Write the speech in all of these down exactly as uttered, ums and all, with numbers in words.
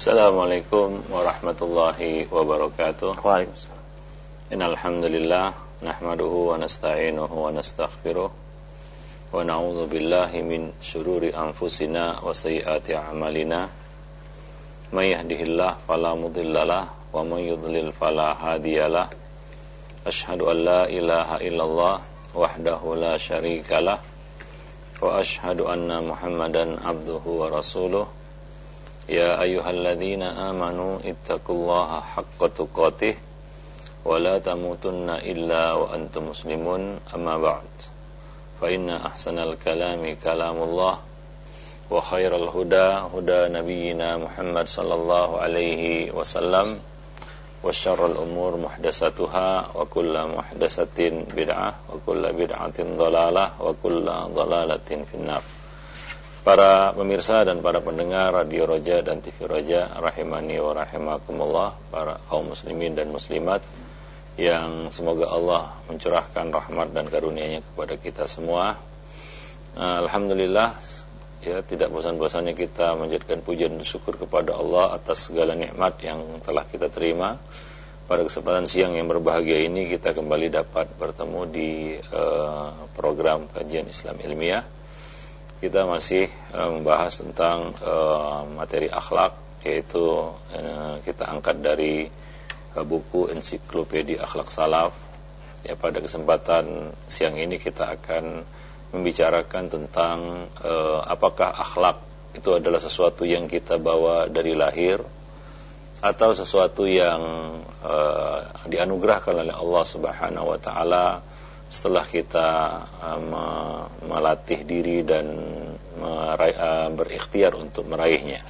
Assalamualaikum warahmatullahi wabarakatuh. Waalaikumsalam. Innal hamdalillah nahmaduhu wa nasta'inuhu wa nastaghfiruh wa na'udzu billahi min syururi anfusina wa sayyiati a'malina. May yahdihillahu fala mudhillalah wa may yudlil fala hadiyalah. Asyhadu an la ilaha illallah wahdahu la syarikalah wa asyhadu anna Muhammadan abduhu wa rasuluh. Ya ayyuhalladzina amanu ittaqullaha haqqa tuqatih wa la tamutunna illa wa antum muslimun, amma ba'd. Fa inna ahsanal kalami kalamullah wa khairal huda huda nabiyyina Muhammad sallallahu alaihi wasallam wa syarrul umur muhdatsatuha wa kullu muhdatsatin bid'ah wa kullu bid'atin dhalalah wa kullu dhalalatin finnar. Para pemirsa dan para pendengar Radio Roja dan T V Roja rahimani wa rahimakumullah, para kaum muslimin dan muslimat yang semoga Allah mencurahkan rahmat dan karunia-Nya kepada kita semua. Alhamdulillah, ya, tidak bosan-bosannya kita menjadikan pujian dan syukur kepada Allah atas segala nikmat yang telah kita terima. Pada kesempatan siang yang berbahagia ini kita kembali dapat bertemu di uh, program kajian Islam ilmiah. Kita masih uh, membahas tentang uh, materi akhlak, yaitu uh, kita angkat dari uh, buku ensiklopedia akhlak salaf. Ya, pada kesempatan siang ini kita akan membicarakan tentang uh, apakah akhlak itu adalah sesuatu yang kita bawa dari lahir atau sesuatu yang uh, dianugerahkan oleh Allah Subhanahu wa taala setelah kita uh, melatih diri dan meraih, uh, berikhtiar untuk meraihnya.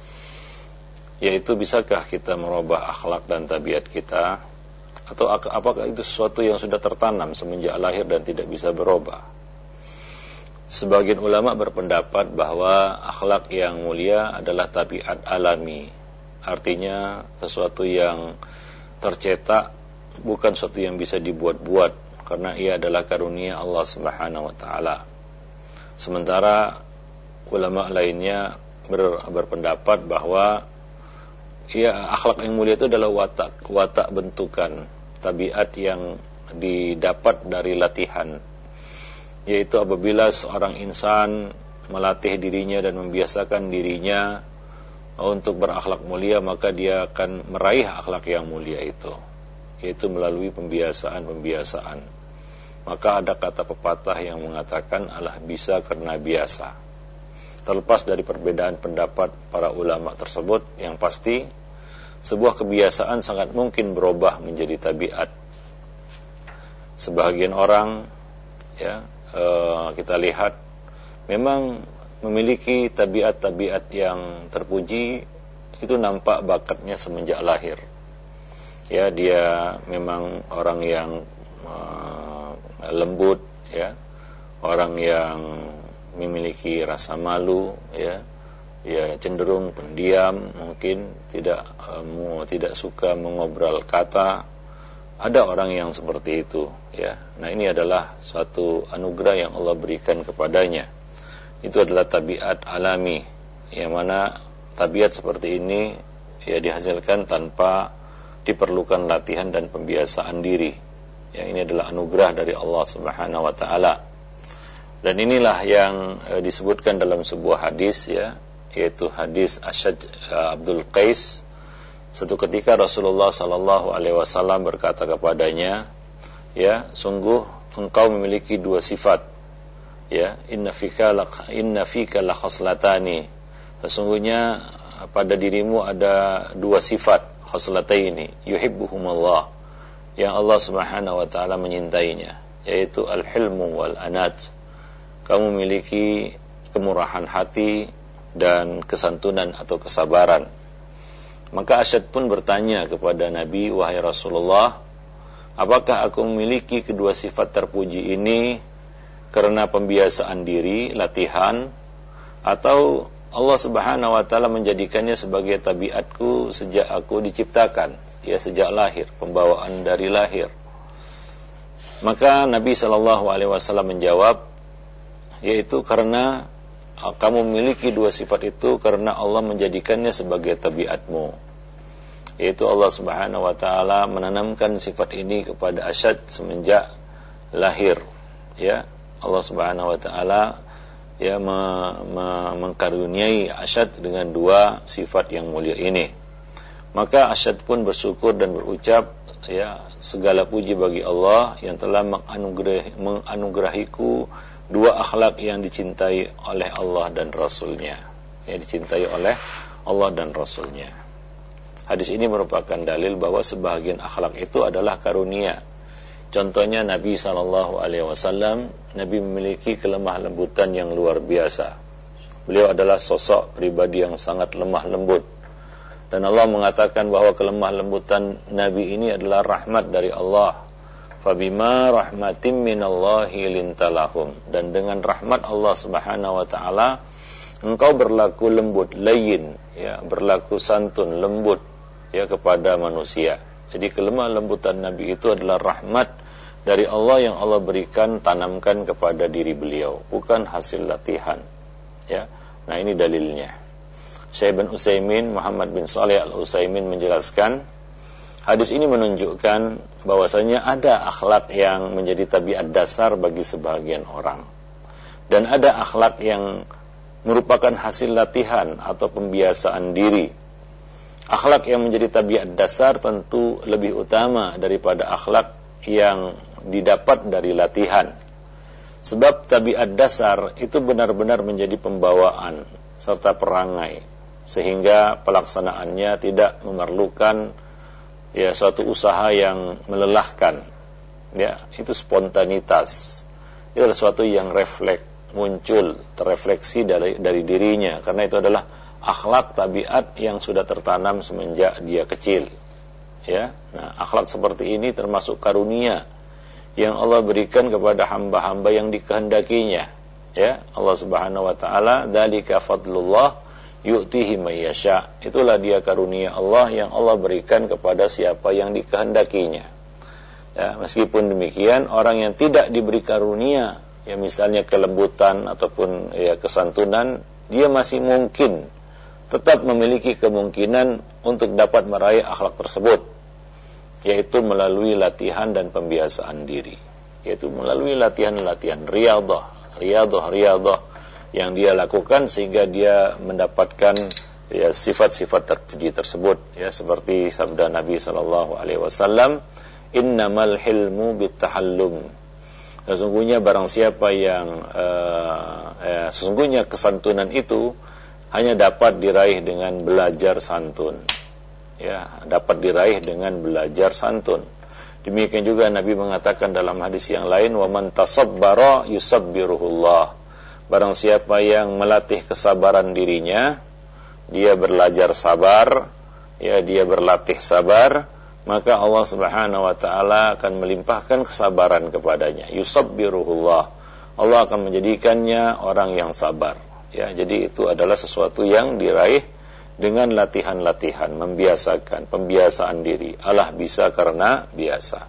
Yaitu, bisakah kita merubah akhlak dan tabiat kita, atau apakah itu sesuatu yang sudah tertanam semenjak lahir dan tidak bisa berubah? Sebagian ulama berpendapat bahwa akhlak yang mulia adalah tabiat alami, artinya sesuatu yang tercetak, bukan sesuatu yang bisa dibuat-buat, karena ia adalah karunia Allah Subhanahu wa taala. Sementara ulama lainnya ber, berpendapat bahwa ya, akhlak yang mulia itu adalah watak watak bentukan tabiat yang didapat dari latihan, yaitu apabila seorang insan melatih dirinya dan membiasakan dirinya untuk berakhlak mulia, maka dia akan meraih akhlak yang mulia itu, yaitu melalui pembiasaan-pembiasaan. Maka ada kata pepatah yang mengatakan Allah bisa karena biasa. Terlepas dari perbedaan pendapat para ulama tersebut, yang pasti sebuah kebiasaan sangat mungkin berubah menjadi tabiat. Sebagian orang, ya, uh, kita lihat memang memiliki tabiat-tabiat yang terpuji, itu nampak bakatnya semenjak lahir. Ya, dia memang orang yang uh, lembut, ya, orang yang memiliki rasa malu, ya, ya cenderung pendiam, mungkin tidak uh, tidak suka mengobrol kata. Ada orang yang seperti itu, ya. Nah, ini adalah suatu anugerah yang Allah berikan kepadanya. Itu adalah tabiat alami, yang mana tabiat seperti ini ya dihasilkan tanpa diperlukan latihan dan pembiasaan diri. Ya, ini adalah anugerah dari Allah Subhanahu wa taala. Dan inilah yang e, disebutkan dalam sebuah hadis, ya, yaitu hadis Asyaj uh, Abdul Qais. Suatu ketika Rasulullah sallallahu alaihi wasallam berkata kepadanya, ya, sungguh engkau memiliki dua sifat. Ya, inna fika la inna fika la khaslatani. Sesungguhnya pada dirimu ada dua sifat, khaslataini yuhibbuhumullah, yang Allah Subhanahu wa taala menyintainya, yaitu al-hilmu wal anat. Kamu memiliki kemurahan hati dan kesantunan atau kesabaran. Maka Asyad pun bertanya kepada Nabi, wahai Rasulullah, apakah aku memiliki kedua sifat terpuji ini karena pembiasaan diri, latihan, atau Allah Subhanahu wa taala menjadikannya sebagai tabiatku sejak aku diciptakan, ya, sejak lahir, pembawaan dari lahir? Maka Nabi sallallahu alaihi wasallam menjawab, yaitu karena kamu memiliki dua sifat itu karena Allah menjadikannya sebagai tabiatmu. Yaitu Allah Subhanahu wa taala menanamkan sifat ini kepada Asyad semenjak lahir. Ya, Allah Subhanahu wa taala ya me, me, mengkaruniai Asyad dengan dua sifat yang mulia ini. Maka Asyad pun bersyukur dan berucap, ya, segala puji bagi Allah yang telah menganugerahi, menganugerahiku dua akhlak yang dicintai oleh Allah dan Rasulnya, yang dicintai oleh Allah dan Rasulnya. Hadis ini merupakan dalil bahwa sebahagian akhlak itu adalah karunia. Contohnya Nabi shallallahu alaihi wasallam, Nabi memiliki kelemah lembutan yang luar biasa. Beliau adalah sosok pribadi yang sangat lemah lembut. Dan Allah mengatakan bahwa kelemah lembutan Nabi ini adalah rahmat dari Allah. Fabima rahmatim minallahi lintalahum. Dan dengan rahmat Allah Subhanahu wa taala engkau berlaku lembut, layyin, ya, berlaku santun, lembut, ya, kepada manusia. Jadi kelemah lembutan Nabi itu adalah rahmat dari Allah yang Allah berikan, tanamkan kepada diri beliau, bukan hasil latihan. Ya. Nah, ini dalilnya. Syekh bin Utsaimin, Muhammad bin Shalih Al-Utsaimin menjelaskan, hadis ini menunjukkan bahwasanya ada akhlak yang menjadi tabiat dasar bagi sebagian orang. Dan ada akhlak yang merupakan hasil latihan atau pembiasaan diri. Akhlak yang menjadi tabiat dasar tentu lebih utama daripada akhlak yang didapat dari latihan. Sebab tabiat dasar itu benar-benar menjadi pembawaan serta perangai, sehingga pelaksanaannya tidak memerlukan, ya, suatu usaha yang melelahkan. Ya, itu spontanitas. Itu adalah sesuatu yang refleks, muncul, terrefleksi dari dari dirinya, karena itu adalah akhlak tabiat yang sudah tertanam semenjak dia kecil. Ya, nah, akhlak seperti ini termasuk karunia yang Allah berikan kepada hamba-hamba yang dikehendakinya. Ya, Allah Subhanahu wa taala, dzalika fadlullah yu'tihi may yasha. Itulah dia karunia Allah yang Allah berikan kepada siapa yang dikehendakinya. Ya, meskipun demikian, orang yang tidak diberi karunia, ya, misalnya kelembutan ataupun, ya, kesantunan, dia masih mungkin tetap memiliki kemungkinan untuk dapat meraih akhlak tersebut, yaitu melalui latihan dan pembiasaan diri, yaitu melalui latihan-latihan riyadhah, riyadhah, riyadhah yang dia lakukan sehingga dia mendapatkan, ya, sifat-sifat terpuji tersebut, ya, seperti sabda Nabi sallallahu alaihi wasallam, innamal hilmu bittahallum. Sesungguhnya barang siapa yang uh, ya, sesungguhnya kesantunan itu hanya dapat diraih dengan belajar santun. Ya, dapat diraih dengan belajar santun. Demikian juga Nabi mengatakan dalam hadis yang lain, wa man tasabbara yusabbiruhullah. Barang siapa yang melatih kesabaran dirinya, dia belajar sabar, ya, dia berlatih sabar, maka Allah Subhanahu wa taala akan melimpahkan kesabaran kepadanya. Yusabbiruhullah. Allah akan menjadikannya orang yang sabar. Ya, jadi itu adalah sesuatu yang diraih dengan latihan-latihan, membiasakan, pembiasaan diri. Allah bisa karena biasa.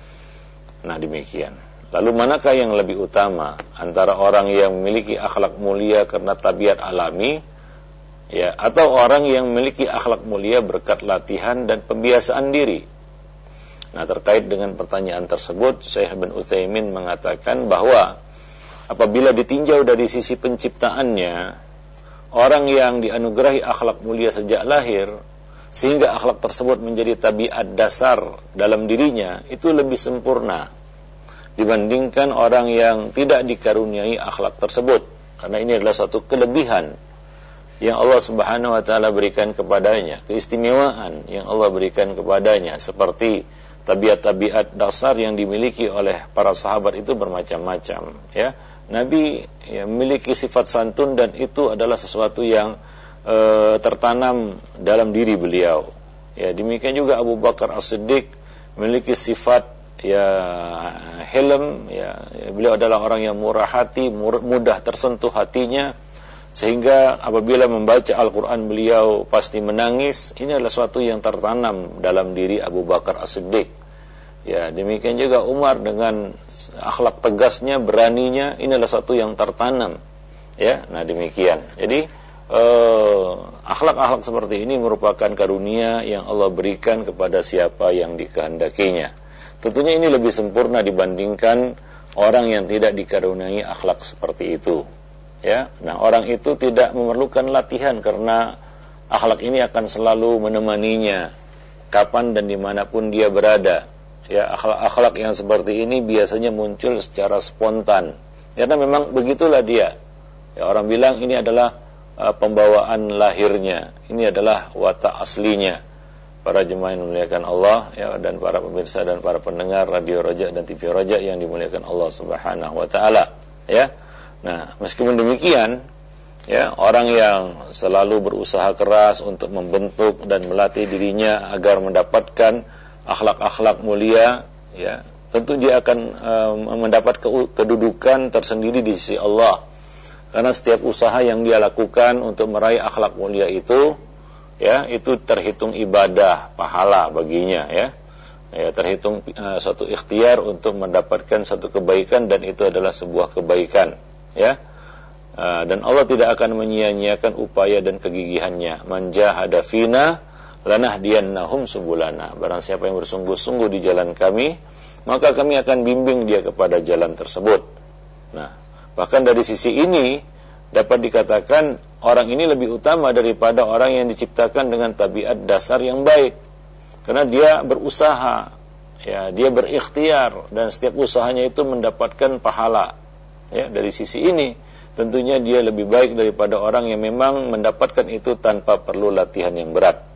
Nah, demikian. Lalu manakah yang lebih utama antara orang yang memiliki akhlak mulia karena tabiat alami, ya, atau orang yang memiliki akhlak mulia berkat latihan dan pembiasaan diri? Nah, terkait dengan pertanyaan tersebut, Syekh bin Utsaimin mengatakan bahwa apabila ditinjau dari sisi penciptaannya, orang yang dianugerahi akhlak mulia sejak lahir, sehingga akhlak tersebut menjadi tabiat dasar dalam dirinya, itu lebih sempurna dibandingkan orang yang tidak dikaruniai akhlak tersebut. Karena ini adalah suatu kelebihan yang Allah Subhanahu wa taala berikan kepadanya, keistimewaan yang Allah berikan kepadanya, seperti tabiat-tabiat dasar yang dimiliki oleh para sahabat itu bermacam-macam, ya. Nabi, ya, memiliki sifat santun dan itu adalah sesuatu yang e, tertanam dalam diri beliau. Ya, demikian juga Abu Bakar As-Siddiq memiliki sifat, ya, hilm, ya, beliau adalah orang yang murah hati, mudah tersentuh hatinya, sehingga apabila membaca Al-Quran beliau pasti menangis. Ini adalah sesuatu yang tertanam dalam diri Abu Bakar As-Siddiq. Ya, demikian juga Umar dengan akhlak tegasnya, beraninya, ini adalah sesuatu yang tertanam Ya, nah demikian. Jadi eh, akhlak-akhlak seperti ini merupakan karunia yang Allah berikan kepada siapa yang dikehendakinya. Tentunya ini lebih sempurna dibandingkan orang yang tidak dikaruniai akhlak seperti itu. Ya, nah orang itu tidak memerlukan latihan karena akhlak ini akan selalu menemaninya kapan dan dimanapun dia berada. Ya, akhlak-akhlak yang seperti ini biasanya muncul secara spontan. Karena memang begitulah dia. Ya, orang bilang ini adalah uh, pembawaan lahirnya, ini adalah watak aslinya. Para jemaah yang dimuliakan Allah, ya, dan para pemirsa dan para pendengar Radio Raja dan T V Raja yang dimuliakan Allah Subhanahu wa taala, ya. Nah, meskipun demikian, ya, orang yang selalu berusaha keras untuk membentuk dan melatih dirinya agar mendapatkan akhlak-akhlak mulia, ya, tentu dia akan um, mendapat kedudukan tersendiri di sisi Allah. Karena setiap usaha yang dia lakukan untuk meraih akhlak mulia itu, ya, itu terhitung ibadah, pahala baginya, ya. Ya, terhitung uh, suatu ikhtiar untuk mendapatkan satu kebaikan, dan itu adalah sebuah kebaikan, ya. Uh, dan Allah tidak akan menyia-nyiakan upaya dan kegigihannya. Man jahada fina lanahdiyannahum subulana. Barang siapa yang bersungguh-sungguh di jalan kami, maka kami akan bimbing dia kepada jalan tersebut. Nah, bahkan dari sisi ini dapat dikatakan orang ini lebih utama daripada orang yang diciptakan dengan tabiat dasar yang baik. Karena dia berusaha, ya, dia berikhtiar, dan setiap usahanya itu mendapatkan pahala. Ya, dari sisi ini tentunya dia lebih baik daripada orang yang memang mendapatkan itu tanpa perlu latihan yang berat.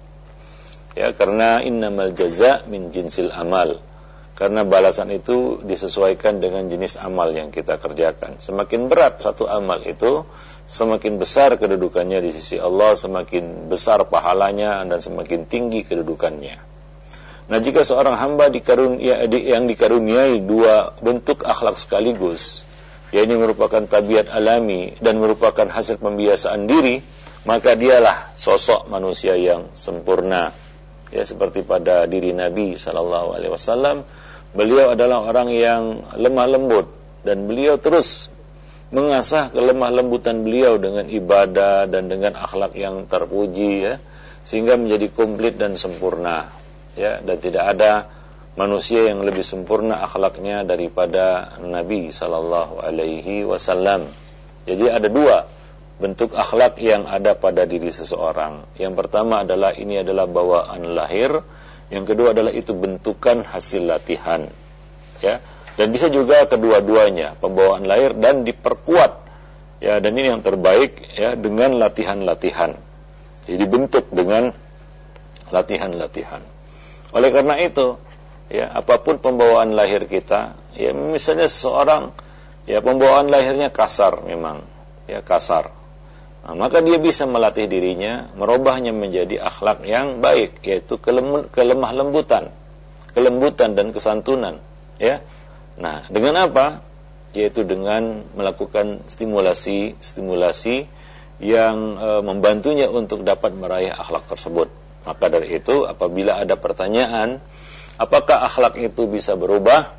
Ya, karena innamal jaza min jinsil amal. Karena balasan itu disesuaikan dengan jenis amal yang kita kerjakan. Semakin berat satu amal itu, semakin besar kedudukannya di sisi Allah, semakin besar pahalanya, dan semakin tinggi kedudukannya. Nah, jika seorang hamba dikarun, ya, di, yang dikaruniai dua bentuk akhlak sekaligus, yakni merupakan tabiat alami dan merupakan hasil pembiasaan diri, maka dialah sosok manusia yang sempurna. Ya, seperti pada diri Nabi sallallahu alaihi wasallam, beliau adalah orang yang lemah lembut, dan beliau terus mengasah kelemah lembutan beliau dengan ibadah dan dengan akhlak yang terpuji, ya, sehingga menjadi komplit dan sempurna, ya, dan tidak ada manusia yang lebih sempurna akhlaknya daripada Nabi sallallahu alaihi wasallam. Jadi ada dua bentuk akhlak yang ada pada diri seseorang. Yang pertama adalah ini adalah bawaan lahir, yang kedua adalah itu bentukan hasil latihan, ya. Dan bisa juga kedua-duanya, pembawaan lahir dan diperkuat, ya, dan ini yang terbaik, ya, dengan latihan-latihan. Jadi dibentuk dengan latihan-latihan. Oleh karena itu, ya, apapun pembawaan lahir kita, ya, misalnya seseorang, ya, pembawaan lahirnya kasar memang, ya, kasar. Nah, maka dia bisa melatih dirinya, merubahnya menjadi akhlak yang baik, yaitu kelem- kelemah lembutan, kelembutan dan kesantunan, ya. Nah, dengan apa? Yaitu dengan melakukan stimulasi-stimulasi yang e, membantunya untuk dapat meraih akhlak tersebut. Maka dari itu, apabila ada pertanyaan, apakah akhlak itu bisa berubah?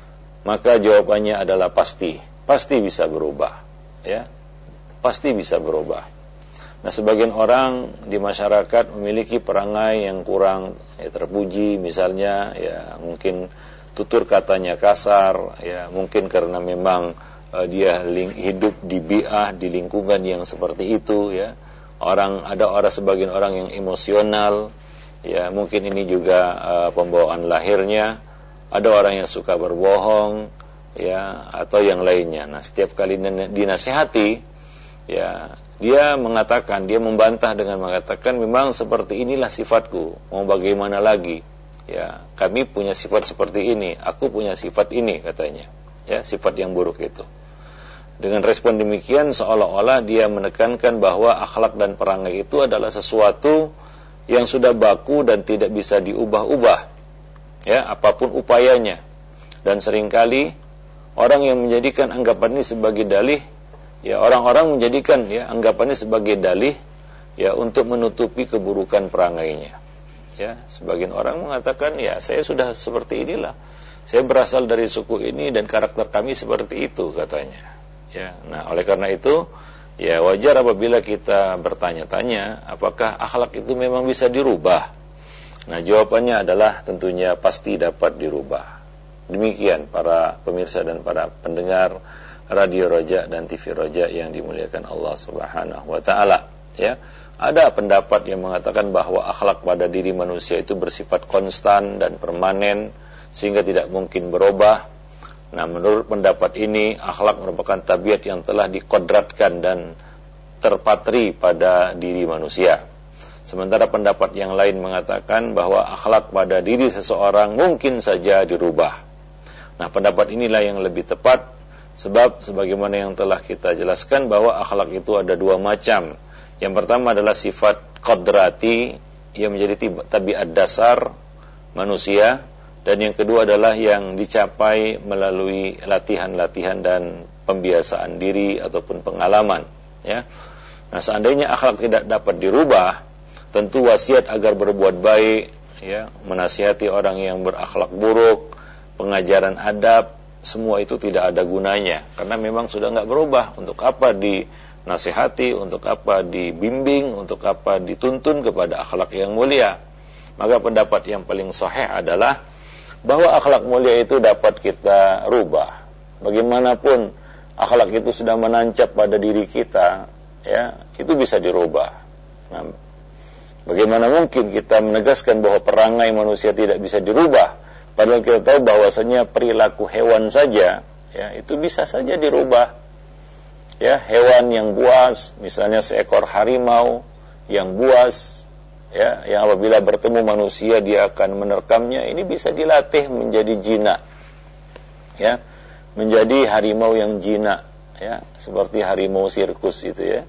Maka jawabannya adalah pasti, pasti bisa berubah, ya. Pasti bisa berubah. Nah, sebagian orang di masyarakat memiliki perangai yang kurang, ya, terpuji, misalnya, ya, mungkin tutur katanya kasar, ya, mungkin karena memang uh, dia ling- hidup di bi'ah, di lingkungan yang seperti itu, ya. Orang ada orang sebagian orang yang emosional, ya, mungkin ini juga uh, pembawaan lahirnya. Ada orang yang suka berbohong, ya, atau yang lainnya. Nah, setiap kali dinasihati, ya, dia mengatakan, dia membantah dengan mengatakan, memang seperti inilah sifatku, mau bagaimana lagi, ya, kami punya sifat seperti ini, aku punya sifat ini, katanya, ya, sifat yang buruk itu. Dengan respon demikian, seolah-olah dia menekankan bahwa akhlak dan perangai itu adalah sesuatu yang sudah baku dan tidak bisa diubah-ubah, ya, apapun upayanya. Dan seringkali orang yang menjadikan anggapan ini sebagai dalih, ya, orang-orang menjadikan, ya, anggapannya sebagai dalih, ya, untuk menutupi keburukan perangainya. Ya, sebagian orang mengatakan, ya, saya sudah seperti inilah, saya berasal dari suku ini dan karakter kami seperti itu, katanya. Ya, nah, oleh karena itu, Ya wajar apabila kita bertanya-tanya apakah akhlak itu memang bisa dirubah. Nah jawabannya adalah tentunya pasti dapat dirubah. Demikian para pemirsa dan para pendengar Radio Roja dan T V Roja yang dimuliakan Allah Subhanahu wa taala, ya. Ada pendapat yang mengatakan bahwa akhlak pada diri manusia itu bersifat konstan dan permanen sehingga tidak mungkin berubah. Nah, menurut pendapat ini akhlak merupakan tabiat yang telah dikodratkan dan terpatri pada diri manusia. Sementara pendapat yang lain mengatakan bahwa akhlak pada diri seseorang mungkin saja dirubah. Nah, pendapat inilah yang lebih tepat, sebab sebagaimana yang telah kita jelaskan bahwa akhlak itu ada dua macam. Yang pertama adalah sifat qadrati yang menjadi tabiat dasar manusia, dan yang kedua adalah yang dicapai melalui latihan-latihan dan pembiasaan diri ataupun pengalaman, ya. Nah, seandainya akhlak tidak dapat dirubah, tentu wasiat agar berbuat baik, ya, menasihati orang yang berakhlak buruk, pengajaran adab, semua itu tidak ada gunanya karena memang sudah enggak berubah. Untuk apa dinasihati, untuk apa dibimbing, untuk apa dituntun kepada akhlak yang mulia? Maka pendapat yang paling sahih adalah bahwa akhlak mulia itu dapat kita rubah. Bagaimanapun akhlak itu sudah menancap pada diri kita, ya, itu bisa dirubah. Nah, bagaimana mungkin kita menegaskan bahwa perangai manusia tidak bisa dirubah? Padahal kita tahu bahwasanya perilaku hewan saja, ya, itu bisa saja dirubah. Ya, hewan yang buas, misalnya seekor harimau yang buas, ya, yang apabila bertemu manusia dia akan menerkamnya, ini bisa dilatih menjadi jinak, ya, menjadi harimau yang jinak, ya, seperti harimau sirkus itu, ya.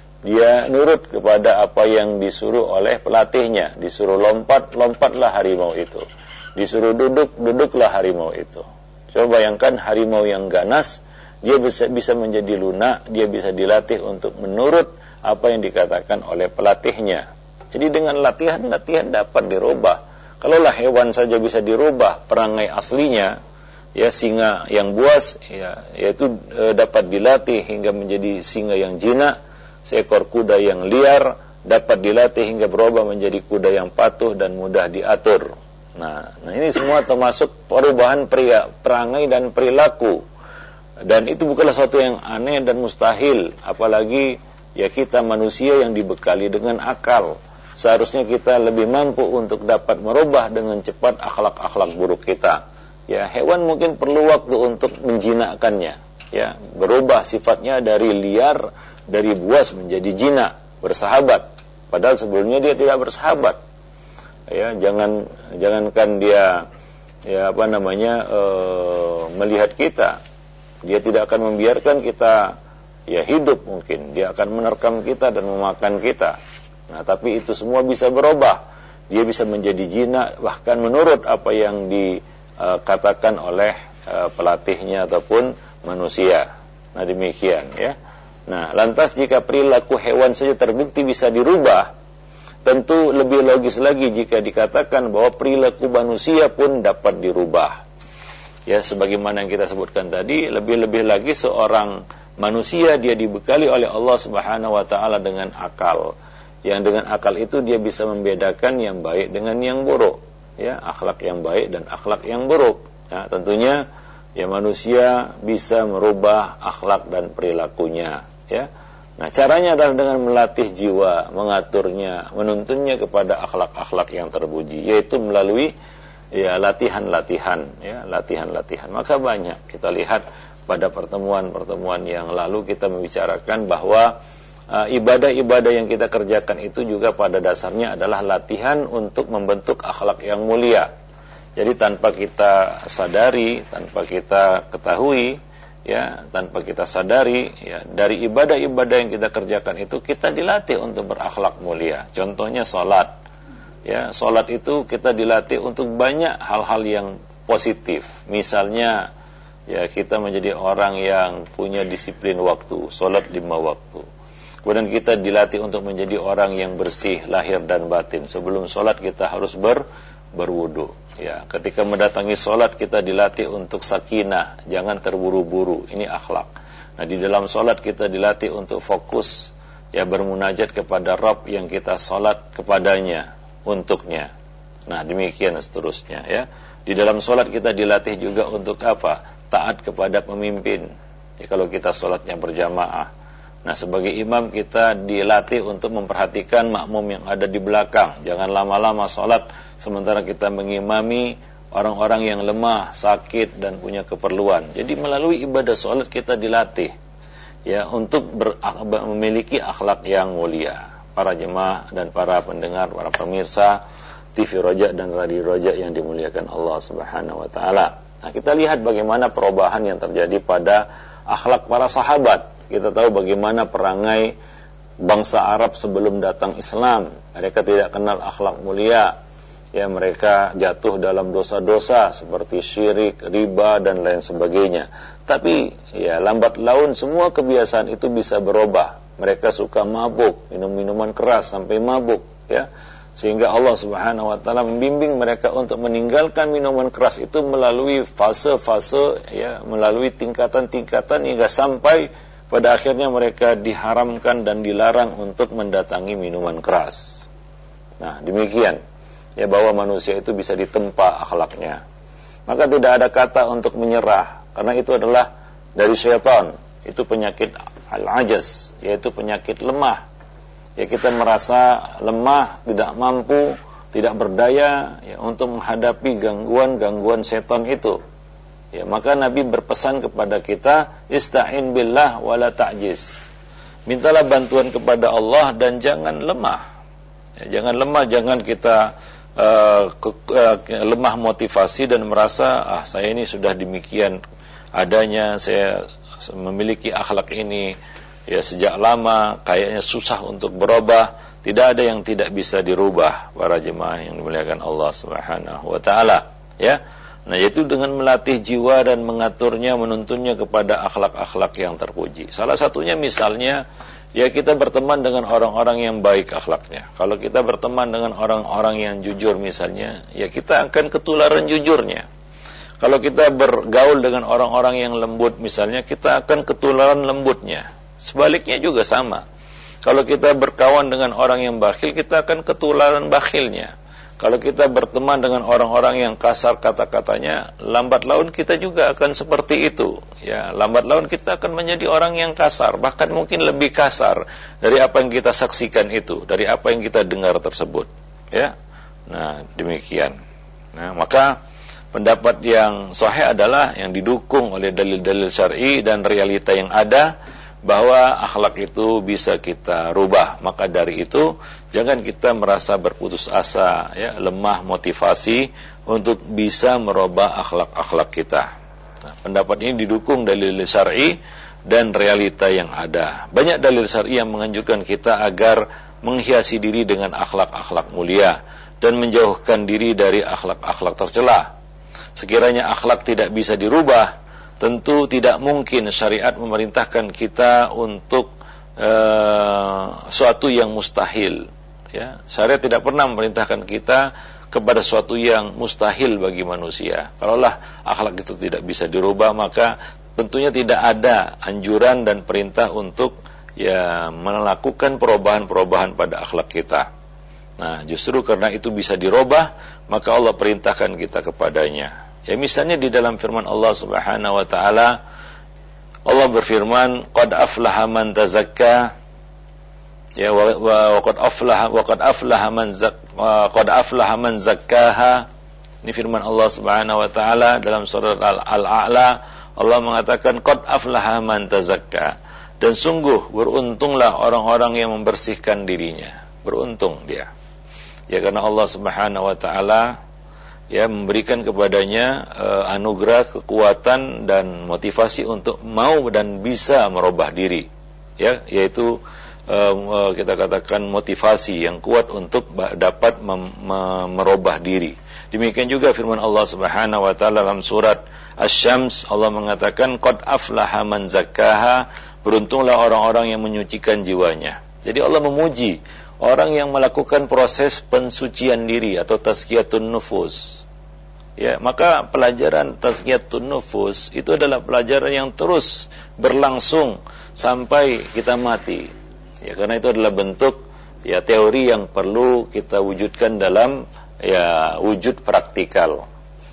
Dia nurut kepada apa yang disuruh oleh pelatihnya, disuruh lompat, lompatlah harimau itu. Disuruh duduk, duduklah harimau itu. Coba bayangkan harimau yang ganas, dia bisa, bisa menjadi lunak, dia bisa dilatih untuk menurut apa yang dikatakan oleh pelatihnya. Jadi dengan latihan-latihan dapat dirubah. Kalaulah hewan saja bisa dirubah perangai aslinya, ya, singa yang buas, ya, yaitu e, dapat dilatih hingga menjadi singa yang jinak, seekor kuda yang liar dapat dilatih hingga berubah menjadi kuda yang patuh dan mudah diatur. Nah, nah ini semua termasuk perubahan pria, perangai dan perilaku. Dan itu bukanlah sesuatu yang aneh dan mustahil, apalagi ya kita manusia yang dibekali dengan akal. Seharusnya kita lebih mampu untuk dapat merubah dengan cepat akhlak-akhlak buruk kita. Ya, hewan mungkin perlu waktu untuk menjinakkannya, ya, berubah sifatnya dari liar, dari buas menjadi jinak, bersahabat. Padahal sebelumnya dia tidak bersahabat. Ya, jangan jangankan dia, ya, apa namanya, e, melihat kita, dia tidak akan membiarkan kita, ya, hidup mungkin, dia akan menerkam kita dan memakan kita. Nah, tapi itu semua bisa berubah, dia bisa menjadi jinak bahkan menurut apa yang dikatakan oleh e, pelatihnya ataupun manusia. Nah, demikian, ya. Nah, lantas jika perilaku hewan saja terbukti bisa dirubah, tentu lebih logis lagi jika dikatakan bahwa perilaku manusia pun dapat dirubah. Ya, sebagaimana yang kita sebutkan tadi, lebih-lebih lagi seorang manusia dia dibekali oleh Allah Subhanahu wa taala dengan akal. Yang dengan akal itu dia bisa membedakan yang baik dengan yang buruk, ya, akhlak yang baik dan akhlak yang buruk. Ya, tentunya ya manusia bisa merubah akhlak dan perilakunya, ya. Nah, caranya adalah dengan melatih jiwa, mengaturnya, menuntunnya kepada akhlak-akhlak yang terpuji, yaitu melalui ya latihan-latihan, ya, latihan-latihan. Maka banyak kita lihat pada pertemuan-pertemuan yang lalu kita membicarakan bahwa uh, ibadah-ibadah yang kita kerjakan itu juga pada dasarnya adalah latihan untuk membentuk akhlak yang mulia. Jadi tanpa kita sadari, tanpa kita ketahui, ya, tanpa kita sadari, ya, dari ibadah-ibadah yang kita kerjakan itu kita dilatih untuk berakhlak mulia. Contohnya salat. Ya, salat itu kita dilatih untuk banyak hal-hal yang positif. Misalnya, ya, kita menjadi orang yang punya disiplin waktu, salat lima waktu. Kemudian kita dilatih untuk menjadi orang yang bersih lahir dan batin. Sebelum salat kita harus ber berwudu. Ya, ketika mendatangi salat kita dilatih untuk sakinah, jangan terburu-buru. Ini akhlak. Nah, di dalam salat kita dilatih untuk fokus ya bermunajat kepada Rabb yang kita salat kepadanya, untuknya. Nah, demikian seterusnya ya. Di dalam salat kita dilatih juga untuk apa? Taat kepada pemimpin. Ya, kalau kita salatnya berjamaah. Nah, sebagai imam kita dilatih untuk memperhatikan makmum yang ada di belakang. Jangan lama-lama salat sementara kita mengimami orang-orang yang lemah, sakit dan punya keperluan. Jadi melalui ibadah salat kita dilatih ya untuk ber, memiliki akhlak yang mulia. Para jemaah dan para pendengar, para pemirsa T V Roja dan Radio Roja yang dimuliakan Allah Subhanahu wa taala. Nah, kita lihat bagaimana perubahan yang terjadi pada akhlak para sahabat. Kita tahu bagaimana perangai bangsa Arab sebelum datang Islam. Mereka tidak kenal akhlak mulia. Ya, mereka jatuh dalam dosa-dosa seperti syirik, riba dan lain sebagainya. Tapi ya lambat laun semua kebiasaan itu bisa berubah. Mereka suka mabuk, minum minuman keras sampai mabuk, ya. Sehingga Allah Subhanahu wa taala membimbing mereka untuk meninggalkan minuman keras itu melalui fase-fase, ya, melalui tingkatan-tingkatan hingga sampai pada akhirnya mereka diharamkan dan dilarang untuk mendatangi minuman keras. Nah, demikian ya, bahwa manusia itu bisa ditempa akhlaknya. Maka tidak ada kata untuk menyerah, karena itu adalah dari syaitan. Itu penyakit al-ajaz, yaitu penyakit lemah. Ya, kita merasa lemah, tidak mampu, tidak berdaya ya, untuk menghadapi gangguan-gangguan syaitan itu. Ya, maka Nabi berpesan kepada kita, ista'in billah wala ta'jiz. Mintalah bantuan kepada Allah dan jangan lemah. Ya, jangan lemah, jangan kita uh, ke, uh, lemah motivasi dan merasa ah saya ini sudah demikian adanya, saya memiliki akhlak ini ya sejak lama, kayaknya susah untuk berubah. Tidak ada yang tidak bisa dirubah, para jemaah yang dimuliakan Allah Subhanahu wa taala, ya. Nah, yaitu dengan melatih jiwa dan mengaturnya, menuntunnya kepada akhlak-akhlak yang terpuji. Salah satunya misalnya, ya kita berteman dengan orang-orang yang baik akhlaknya. Kalau kita berteman dengan orang-orang yang jujur misalnya, ya kita akan ketularan jujurnya. Kalau kita bergaul dengan orang-orang yang lembut misalnya, kita akan ketularan lembutnya. Sebaliknya juga sama. Kalau kita berkawan dengan orang yang bakhil, kita akan ketularan bakhilnya. Kalau kita berteman dengan orang-orang yang kasar kata-katanya, lambat laun kita juga akan seperti itu. Ya, lambat laun kita akan menjadi orang yang kasar, bahkan mungkin lebih kasar dari apa yang kita saksikan itu, dari apa yang kita dengar tersebut. Ya, nah demikian. Nah, maka pendapat yang sahih adalah yang didukung oleh dalil-dalil syar'i dan realita yang ada, bahwa akhlak itu bisa kita rubah. Maka dari itu jangan kita merasa berputus asa, ya, lemah motivasi untuk bisa merubah akhlak-akhlak kita. Nah, pendapat ini didukung dalil syar'i dan realita yang ada. Banyak dalil syar'i yang menganjurkan kita agar menghiasi diri dengan akhlak-akhlak mulia dan menjauhkan diri dari akhlak-akhlak tercela. Sekiranya akhlak tidak bisa dirubah, tentu tidak mungkin syariat memerintahkan kita untuk uh, suatu yang mustahil. Ya, syariat tidak pernah memerintahkan kita kepada suatu yang mustahil bagi manusia. Kalaulah akhlak itu tidak bisa dirubah, maka tentunya tidak ada anjuran dan perintah untuk ya melakukan perubahan-perubahan pada akhlak kita. Nah, justru karena itu bisa dirubah, maka Allah perintahkan kita kepadanya. Ya, misalnya di dalam firman Allah Subhanahu wa taala, Allah berfirman, qad aflaha man tazakka, ya, wa, wa, wa qad aflaha wa qad aflaha man zak wa qad aflaha man zakkaha. Ini firman Allah Subhanahu wa taala dalam surat Al-A'la. Allah mengatakan qad aflaha man tazakka, dan sungguh beruntunglah orang-orang yang membersihkan dirinya. Beruntung dia. Ya, karena Allah Subhanahu wa taala ya memberikan kepadanya uh, anugerah, kekuatan dan motivasi untuk mau dan bisa merubah diri, ya, yaitu uh, kita katakan motivasi yang kuat untuk dapat mem- mem- merubah diri. Demikian juga firman Allah Subhanahu wa taala dalam surat Asy-Syams, Allah mengatakan qad aflaha man zakkaha, beruntunglah orang-orang yang menyucikan jiwanya. Jadi Allah memuji orang yang melakukan proses pensucian diri atau tazkiyatun nufus. Ya, maka pelajaran tazkiyatun nufus itu adalah pelajaran yang terus berlangsung sampai kita mati. Ya, karena itu adalah bentuk ya teori yang perlu kita wujudkan dalam ya wujud praktikal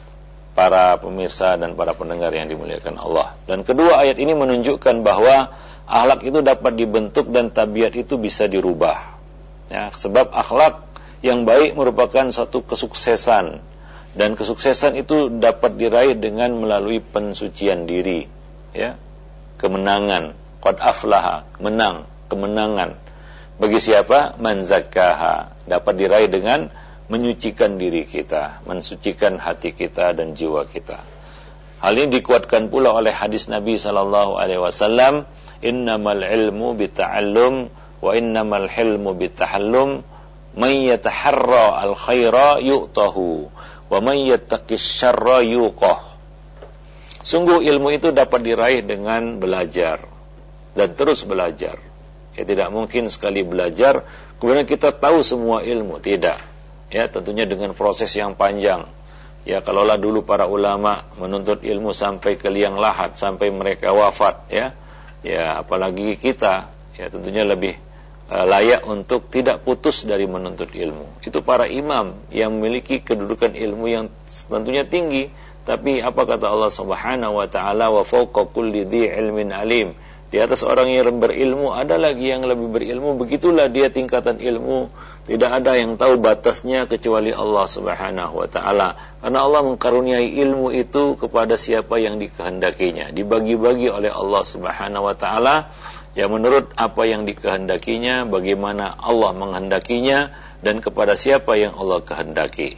para pemirsa dan para pendengar yang dimuliakan Allah. Dan kedua, ayat ini menunjukkan bahwa akhlak itu dapat dibentuk dan tabiat itu bisa dirubah. Ya, sebab akhlak yang baik merupakan suatu kesuksesan. Dan kesuksesan itu dapat diraih dengan melalui pensucian diri, ya, kemenangan, qad aflaha, menang, kemenangan. Bagi siapa? Man zakkaha, dapat diraih dengan menyucikan diri kita, mensucikan hati kita dan jiwa kita. Hal ini dikuatkan pula oleh hadis Nabi sallallahu alaihi wasallam, innamal ilmu bita'allum wa innamal hilmu bitahallum, may yataharra al khaira yu'tahu wa man yattaqis syarra yuqah. Sungguh ilmu itu dapat diraih dengan belajar dan terus belajar. Ya, tidak mungkin sekali belajar kemudian kita tahu semua ilmu, tidak. Ya, tentunya dengan proses yang panjang. Ya, kalaulah dulu para ulama menuntut ilmu sampai ke liang lahat, sampai mereka wafat, ya. Ya, apalagi kita, ya tentunya lebih layak untuk tidak putus dari menuntut ilmu. Itu para imam yang memiliki kedudukan ilmu yang tentunya tinggi, tapi apa kata Allah Subhanahu wa taala, wa fawqa kulli dhi ilmin alim. Di atas orang yang berilmu ada lagi yang lebih berilmu, begitulah dia tingkatan ilmu. Tidak ada yang tahu batasnya kecuali Allah Subhanahu wa taala. Karena Allah mengkaruniai ilmu itu kepada siapa yang dikehendakinya. Dibagi-bagi oleh Allah Subhanahu wa taala ya menurut apa yang dikehendakinya, bagaimana Allah menghendakinya, dan kepada siapa yang Allah kehendaki.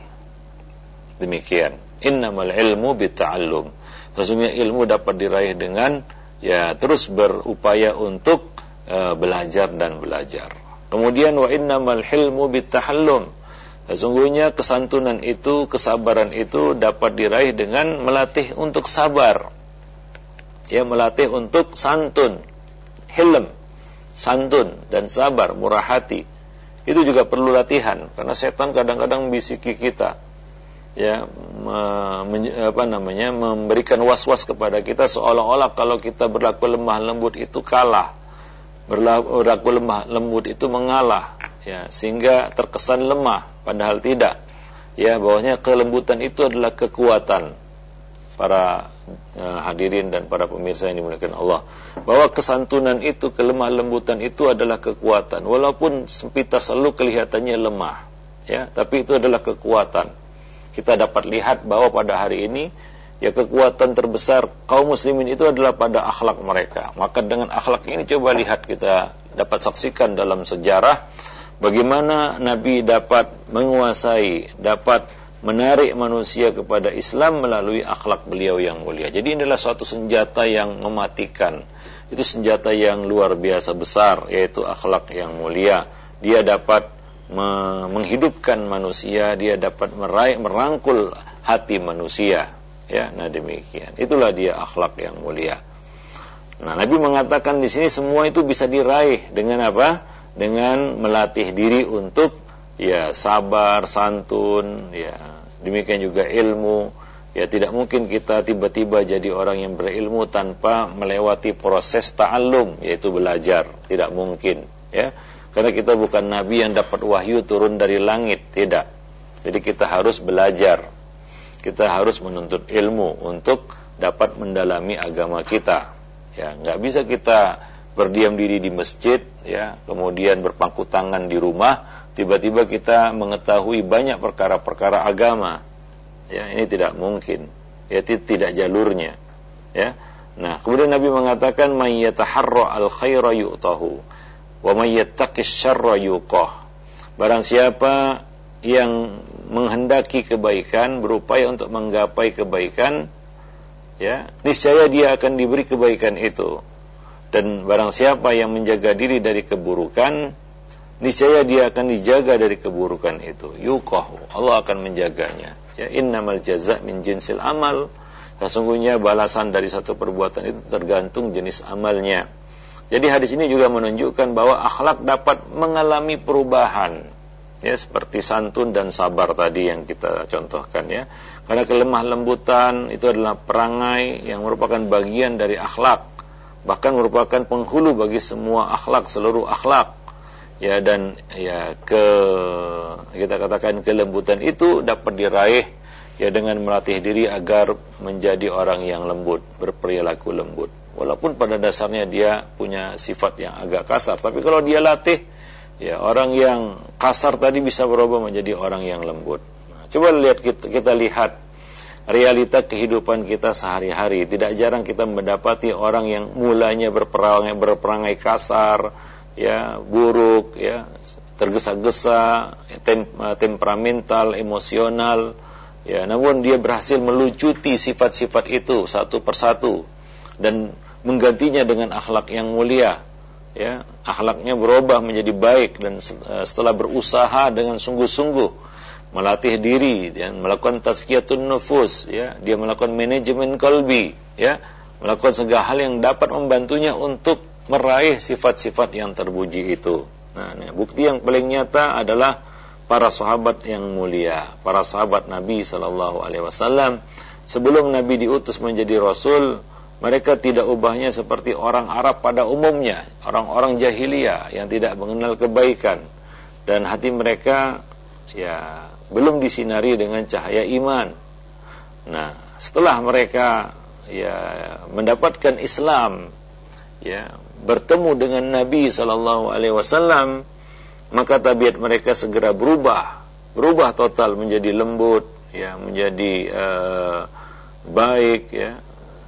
Demikian. Innamal ilmu bita'allum. Sesungguhnya ilmu dapat diraih dengan ya terus berupaya untuk uh, belajar dan belajar. Kemudian wa innamal hilmu bitahallum. Sesungguhnya kesantunan itu, kesabaran itu dapat diraih dengan melatih untuk sabar. Ya, melatih untuk santun. Hilm, santun dan sabar, murah hati. Itu juga perlu latihan karena setan kadang-kadang membisiki kita. Ya, me, me, apa namanya? memberikan was-was kepada kita seolah-olah kalau kita berlaku lemah lembut itu kalah. Berlaku lemah lembut itu mengalah, ya, sehingga terkesan lemah, padahal tidak. Ya, bahwasanya kelembutan itu adalah kekuatan. Para uh, hadirin dan para pemirsa yang dimuliakan Allah, bahwa kesantunan itu, kelemah lembutan itu adalah kekuatan, walaupun kita selalu kelihatannya lemah, ya, tapi itu adalah kekuatan. Kita dapat lihat bahwa pada hari ini ya kekuatan terbesar kaum muslimin itu adalah pada akhlak mereka. Maka dengan akhlak ini coba lihat, kita dapat saksikan dalam sejarah bagaimana Nabi dapat menguasai, dapat menarik manusia kepada Islam melalui akhlak beliau yang mulia. Jadi ini adalah suatu senjata yang mematikan. Itu senjata yang luar biasa besar, yaitu akhlak yang mulia. Dia dapat me- menghidupkan manusia, dia dapat meraih, merangkul hati manusia. Ya, nah demikian. Itulah dia akhlak yang mulia. Nah, Nabi mengatakan di sini semua itu bisa diraih dengan apa? Dengan melatih diri untuk ya sabar, santun, ya demikian juga ilmu. Ya, tidak mungkin kita tiba-tiba jadi orang yang berilmu tanpa melewati proses ta'allum, yaitu belajar. Tidak mungkin, ya. Karena kita bukan nabi yang dapat wahyu turun dari langit, tidak. Jadi kita harus belajar. Kita harus menuntut ilmu untuk dapat mendalami agama kita. Ya, enggak bisa kita berdiam diri di masjid, ya, kemudian berpangku tangan di rumah, tiba-tiba kita mengetahui banyak perkara-perkara agama. Ya, ini tidak mungkin. Ya, tidak jalurnya. Ya. Nah, kemudian Nabi mengatakan may yataharra al khaira yu'tahu wa may yattaqis syarra yuqah. Barang siapa yang menghendaki kebaikan, berupaya untuk menggapai kebaikan, ya, niscaya dia akan diberi kebaikan itu. Dan barang siapa yang menjaga diri dari keburukan, niscaya dia akan dijaga dari keburukan itu. Yuqahu, Allah akan menjaganya. Ya, innamal jazaa min jinsil amal. Sesungguhnya balasan dari satu perbuatan itu tergantung jenis amalnya. Jadi hadis ini juga menunjukkan bahwa akhlak dapat mengalami perubahan. Ya, seperti santun dan sabar tadi yang kita contohkan ya. Karena kelemah lembutan itu adalah perangai yang merupakan bagian dari akhlak, bahkan merupakan penghulu bagi semua akhlak, seluruh akhlak. Ya, dan ya ke kita katakan kelembutan itu dapat diraih ya dengan melatih diri agar menjadi orang yang lembut, berperilaku lembut. Walaupun pada dasarnya dia punya sifat yang agak kasar, tapi kalau dia latih, ya orang yang kasar tadi bisa berubah menjadi orang yang lembut. Nah, coba lihat kita, kita lihat realita kehidupan kita sehari-hari. Tidak jarang kita mendapati orang yang mulanya berperangai berperangai kasar, ya, buruk, ya, tergesa-gesa, tem, temperamental, emosional, ya, namun dia berhasil melucuti sifat-sifat itu satu persatu dan menggantinya dengan akhlak yang mulia. Ya, akhlaknya berubah menjadi baik dan setelah berusaha dengan sungguh-sungguh melatih diri dan melakukan tazkiyatun nufus, ya, dia melakukan manajemen qalbi, ya, melakukan segala hal yang dapat membantunya untuk meraih sifat-sifat yang terpuji itu. Nah, ini, bukti yang paling nyata adalah para sahabat yang mulia, para sahabat Nabi sallallahu alaihi wasallam. Sebelum Nabi diutus menjadi rasul, mereka tidak ubahnya seperti orang Arab pada umumnya, orang-orang jahiliyah yang tidak mengenal kebaikan, dan hati mereka ya belum disinari dengan cahaya iman. Nah, setelah mereka ya mendapatkan Islam, ya bertemu dengan Nabi sallallahu alaihi wasallam, maka tabiat mereka segera berubah, berubah total menjadi lembut, ya, menjadi uh, baik, ya,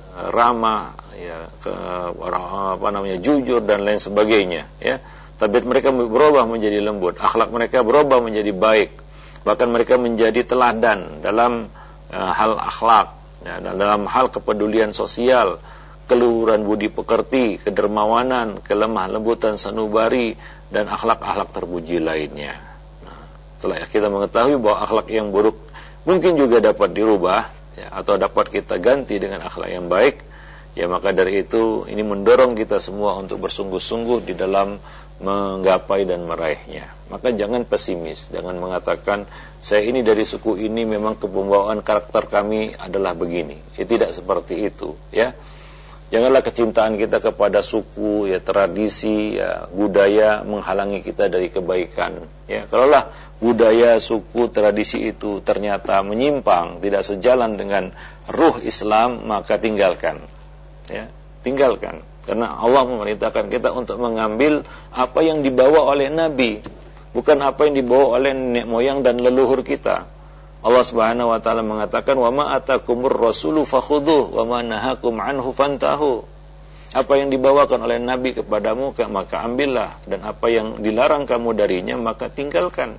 ramah, ya, ke orang apa namanya jujur dan lain sebagainya, ya. Tabiat mereka berubah menjadi lembut, akhlak mereka berubah menjadi baik, bahkan mereka menjadi teladan dalam uh, hal akhlak, ya, dalam hal kepedulian sosial, keluhuran budi pekerti, kedermawanan, kelemah lembutan sanubari, dan akhlak-akhlak terpuji lainnya. Nah, setelah kita mengetahui bahwa akhlak yang buruk mungkin juga dapat dirubah, ya, atau dapat kita ganti dengan akhlak yang baik, ya, maka dari itu ini mendorong kita semua untuk bersungguh-sungguh di dalam menggapai dan meraihnya. Maka jangan pesimis, jangan mengatakan saya ini dari suku ini, memang kepembawaan karakter kami adalah begini. Ya, tidak seperti itu, ya. Janganlah kecintaan kita kepada suku, ya, tradisi, ya, budaya menghalangi kita dari kebaikan. Ya, kalaulah budaya, suku, tradisi itu ternyata menyimpang, tidak sejalan dengan ruh Islam, maka tinggalkan. Ya, tinggalkan. Karena Allah memerintahkan kita untuk mengambil apa yang dibawa oleh Nabi, bukan apa yang dibawa oleh nenek moyang dan leluhur kita. Allah Subhanahu wa taala mengatakan, "Wa ma atakumur rasulu fakhudhuh wa ma nahakum anhu fantahu." Apa yang dibawakan oleh Nabi kepadamu, maka ambillah, dan apa yang dilarang kamu darinya, maka tinggalkan.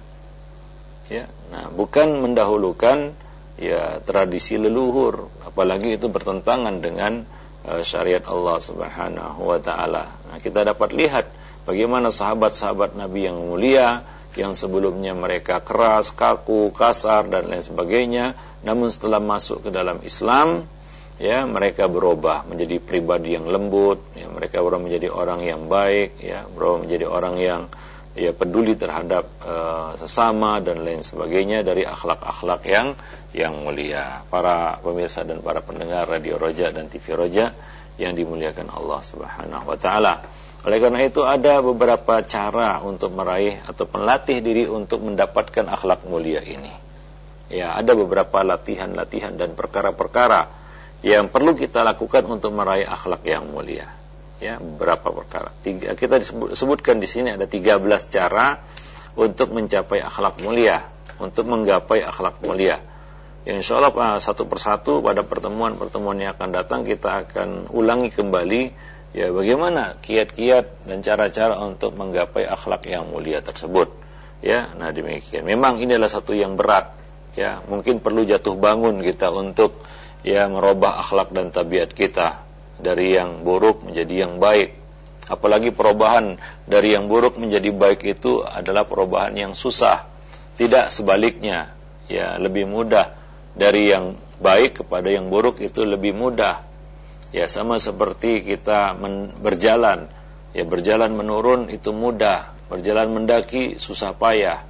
Ya, nah, bukan mendahulukan ya tradisi leluhur, apalagi itu bertentangan dengan uh, syariat Allah Subhanahu wa taala. Nah, kita dapat lihat bagaimana sahabat-sahabat Nabi yang mulia, yang sebelumnya mereka keras, kaku, kasar, dan lain sebagainya, namun setelah masuk ke dalam Islam, ya, mereka berubah menjadi pribadi yang lembut, ya, mereka berubah menjadi orang yang baik, ya, berubah menjadi orang yang ya peduli terhadap uh, sesama dan lain sebagainya dari akhlak-akhlak yang yang mulia. Para pemirsa dan para pendengar Radio Roja dan T V Roja yang dimuliakan Allah Subhanahu wa taala. Oleh karena itu ada beberapa cara untuk meraih atau melatih diri untuk mendapatkan akhlak mulia ini. Ya, ada beberapa latihan-latihan dan perkara-perkara yang perlu kita lakukan untuk meraih akhlak yang mulia. Ya, beberapa perkara. Tiga, kita disebut, sebutkan di sini ada tiga belas cara untuk mencapai akhlak mulia, untuk menggapai akhlak mulia. Ya, insya Allah satu persatu pada pertemuan-pertemuan yang akan datang kita akan ulangi kembali, ya, bagaimana kiat-kiat dan cara-cara untuk menggapai akhlak yang mulia tersebut. Ya, nah demikian. Memang ini adalah satu yang berat. Ya, mungkin perlu jatuh bangun kita untuk ya merubah akhlak dan tabiat kita dari yang buruk menjadi yang baik. Apalagi perubahan dari yang buruk menjadi baik itu adalah perubahan yang susah. Tidak sebaliknya. Ya, lebih mudah. Dari yang baik kepada yang buruk itu lebih mudah. Ya, sama seperti kita men- berjalan. Ya, berjalan menurun itu mudah, berjalan mendaki susah payah.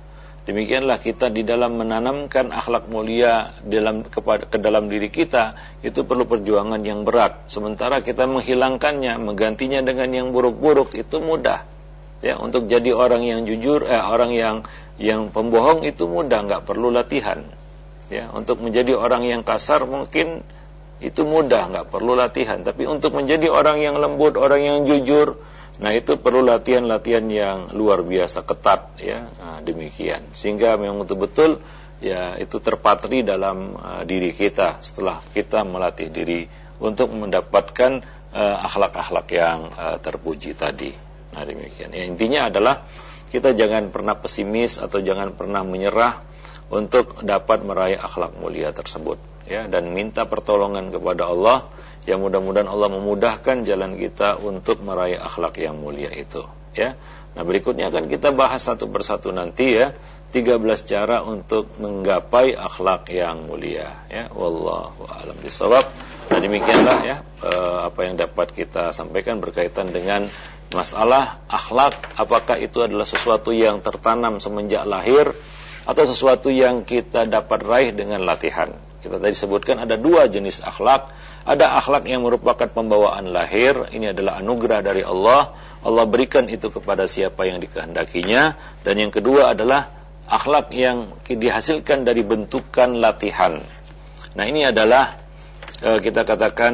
Demikianlah kita di dalam menanamkan akhlak mulia dalam kepada ke dalam diri kita itu perlu perjuangan yang berat. Sementara kita menghilangkannya, menggantinya dengan yang buruk-buruk itu mudah. Ya, untuk jadi orang yang jujur, eh, orang yang yang pembohong itu mudah, nggak perlu latihan. Ya, untuk menjadi orang yang kasar mungkin itu mudah, nggak perlu latihan. Tapi untuk menjadi orang yang lembut, orang yang jujur, nah itu perlu latihan-latihan yang luar biasa ketat, ya. Nah, demikian. Sehingga memang betul-betul ya itu terpatri dalam uh, diri kita setelah kita melatih diri untuk mendapatkan uh, akhlak-akhlak yang uh, terpuji tadi. Nah, demikian. Ya, intinya adalah kita jangan pernah pesimis atau jangan pernah menyerah untuk dapat meraih akhlak mulia tersebut, ya, dan minta pertolongan kepada Allah. Ya, mudah-mudahan Allah memudahkan jalan kita untuk meraih akhlak yang mulia itu, ya. Nah, berikutnya akan kita bahas satu persatu nanti, ya, tiga belas cara untuk menggapai akhlak yang mulia, ya. Wallahu a'lam bishawab. Nah, demikianlah ya eh, apa yang dapat kita sampaikan berkaitan dengan masalah akhlak, apakah itu adalah sesuatu yang tertanam semenjak lahir atau sesuatu yang kita dapat raih dengan latihan. Kita tadi sebutkan ada dua jenis akhlak. Ada akhlak yang merupakan pembawaan lahir, ini adalah anugerah dari Allah. Allah berikan itu kepada siapa yang dikehendakinya. Dan yang kedua adalah akhlak yang dihasilkan dari bentukan latihan. Nah, ini adalah eh, kita katakan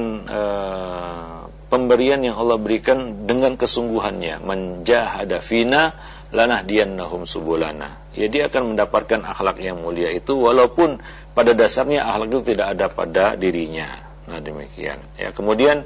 eh, pemberian yang Allah berikan dengan kesungguhannya. Man jahada fina lanahdiyannahum subulana. Ya, dia akan mendapatkan akhlak yang mulia itu walaupun pada dasarnya akhlak itu tidak ada pada dirinya. Nah, demikian. Ya, kemudian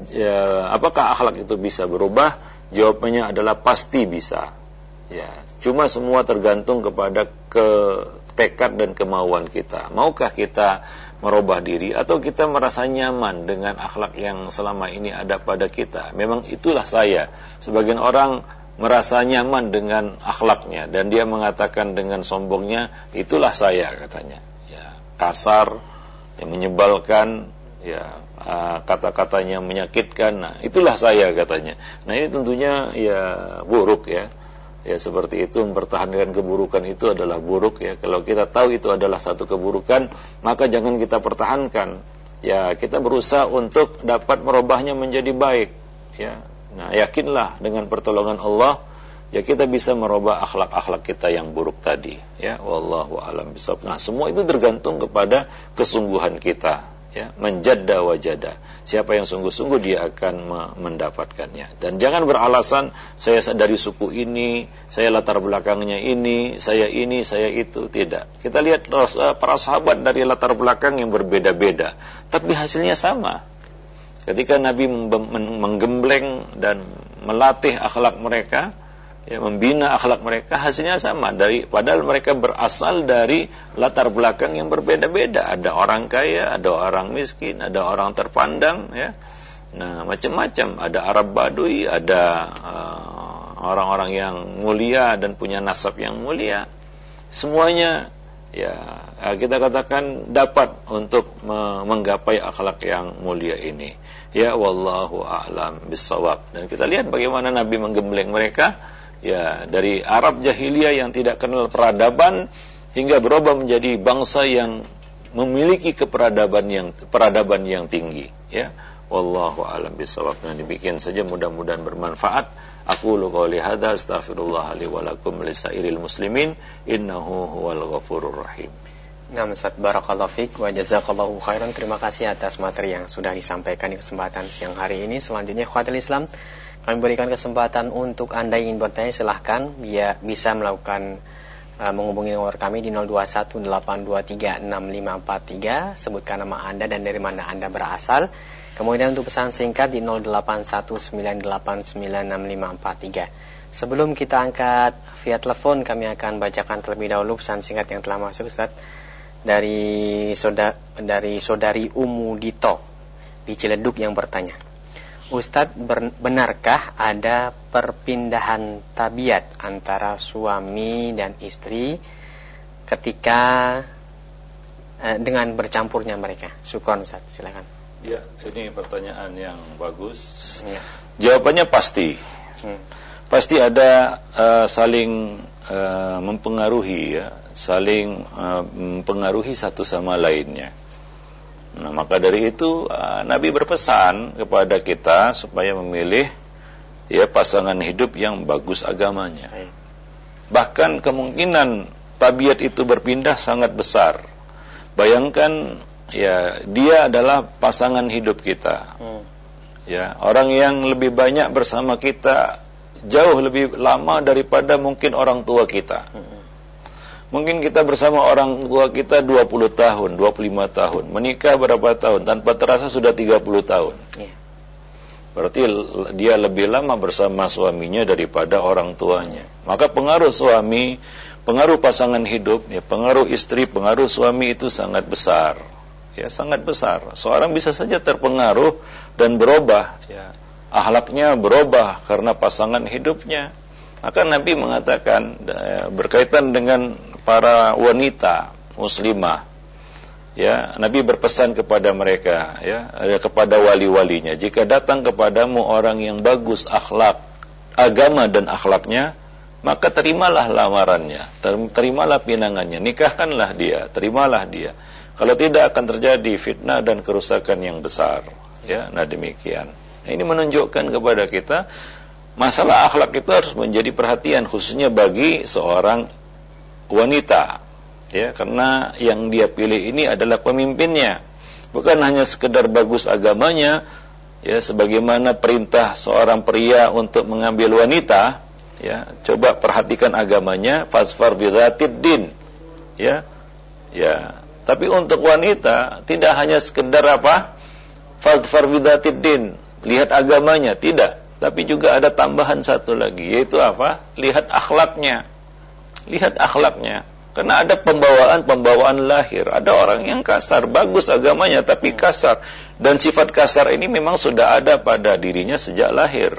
ya, apakah akhlak itu bisa berubah? Jawabannya adalah pasti bisa. Ya, cuma semua tergantung kepada ke tekad dan kemauan kita. Maukah kita merubah diri atau kita merasa nyaman dengan akhlak yang selama ini ada pada kita? Memang itulah saya. Sebagian orang merasa nyaman dengan akhlaknya dan dia mengatakan dengan sombongnya, itulah saya, katanya. Ya, kasar, yang menyebalkan, ya, kata-katanya menyakitkan. Nah, itulah saya, katanya. Nah, ini tentunya ya buruk, ya. Ya, seperti itu, mempertahankan keburukan itu adalah buruk, ya. Kalau kita tahu itu adalah satu keburukan, maka jangan kita pertahankan. Ya, kita berusaha untuk dapat merubahnya menjadi baik, ya. Nah, yakinlah dengan pertolongan Allah, ya, kita bisa merubah akhlak-akhlak kita yang buruk tadi, ya. Wallahu a'lam bishawab. Nah, semua itu tergantung kepada kesungguhan kita, ya. Menjadda wajada. Siapa yang sungguh-sungguh dia akan mendapatkannya. Dan jangan beralasan saya dari suku ini, saya latar belakangnya ini, saya ini, saya itu. Tidak. Kita lihat para sahabat dari latar belakang yang berbeda-beda, tapi hasilnya sama. Ketika Nabi menggembleng dan melatih akhlak mereka, ya, membina akhlak mereka, hasilnya sama. Dari padahal mereka berasal dari latar belakang yang berbeda-beda. Ada orang kaya, ada orang miskin, ada orang terpandang, ya. Nah, macam-macam. Ada Arab Badui, ada uh, orang-orang yang mulia dan punya nasab yang mulia. Semuanya, ya, kita katakan dapat untuk menggapai akhlak yang mulia ini. Ya, wallahu a'lam bishawab. Dan kita lihat bagaimana Nabi menggembleng mereka, ya, dari Arab jahiliyah yang tidak kenal peradaban hingga berubah menjadi bangsa yang memiliki keperadaban yang peradaban yang tinggi, ya. Wallahu a'lam bishawab. Nah, demikian saja, mudah-mudahan bermanfaat. Aqulu qouli hadza astaghfirullah li wa lakum lisairil muslimin innahu huwal ghafurur rahim. Nah, Ustaz, barakallahu fiik wa jazakallahu khairan. Terima kasih atas materi yang sudah disampaikan di kesempatan siang hari ini. Selanjutnya, ikhwatul Islam, kami berikan kesempatan untuk Anda yang ingin bertanya, silahkan ya, bisa melakukan uh, menghubungi nomor kami di nol dua satu delapan dua tiga enam lima empat tiga. Sebutkan nama Anda dan dari mana Anda berasal. Kemudian untuk pesan singkat di nol delapan satu sembilan delapan sembilan enam lima empat tiga. Sebelum kita angkat via telepon, kami akan bacakan terlebih dahulu pesan singkat yang telah masuk, Ustaz. Dari saudari, dari saudari Umu Dito di Ciledug yang bertanya, Ustadz, benarkah ada perpindahan tabiat antara suami dan istri ketika eh, dengan bercampurnya mereka? Syukron, Ustadz, silakan. Ya, ini pertanyaan yang bagus. Ya. Jawabannya pasti. Hmm. pasti ada uh, saling uh, mempengaruhi ya, saling uh, mempengaruhi satu sama lainnya. Nah, maka dari itu uh, Nabi berpesan kepada kita supaya memilih ya pasangan hidup yang bagus agamanya. Bahkan kemungkinan tabiat itu berpindah sangat besar. Bayangkan ya, dia adalah pasangan hidup kita. Hmm. Ya, orang yang lebih banyak bersama kita jauh lebih lama daripada mungkin orang tua kita. Hmm. Mungkin kita bersama orang tua kita dua puluh tahun, dua puluh lima tahun. Menikah berapa tahun? Tanpa terasa sudah tiga puluh tahun. Yeah. Berarti dia lebih lama bersama suaminya daripada orang tuanya. Maka pengaruh suami, pengaruh pasangan hidup, ya, pengaruh istri, pengaruh suami itu sangat besar. Ya, sangat besar. Seorang bisa saja terpengaruh dan berubah, ya. Akhlaknya berubah karena pasangan hidupnya. Maka Nabi mengatakan ya, berkaitan dengan para wanita muslimah, ya, Nabi berpesan kepada mereka, ya, kepada wali-walinya, jika datang kepadamu orang yang bagus akhlak, agama dan akhlaknya, maka terimalah lamarannya, terimalah pinangannya, nikahkanlah dia, terimalah dia. Kalau tidak akan terjadi fitnah dan kerusakan yang besar. Ya, nah demikian. Nah, ini menunjukkan kepada kita masalah akhlak itu harus menjadi perhatian khususnya bagi seorang wanita. Ya, karena yang dia pilih ini adalah pemimpinnya. Bukan hanya sekedar bagus agamanya, ya, sebagaimana perintah seorang pria untuk mengambil wanita, ya, coba perhatikan agamanya, fasfar bidzatid din. Ya. Ya. Tapi untuk wanita tidak hanya sekedar apa? Fadfar bidzatid din, lihat agamanya, tidak. Tapi juga ada tambahan satu lagi, yaitu apa? Lihat akhlaknya. Lihat akhlaknya. Karena ada pembawaan-pembawaan lahir. Ada orang yang kasar, bagus agamanya tapi kasar. Dan sifat kasar ini memang sudah ada pada dirinya sejak lahir.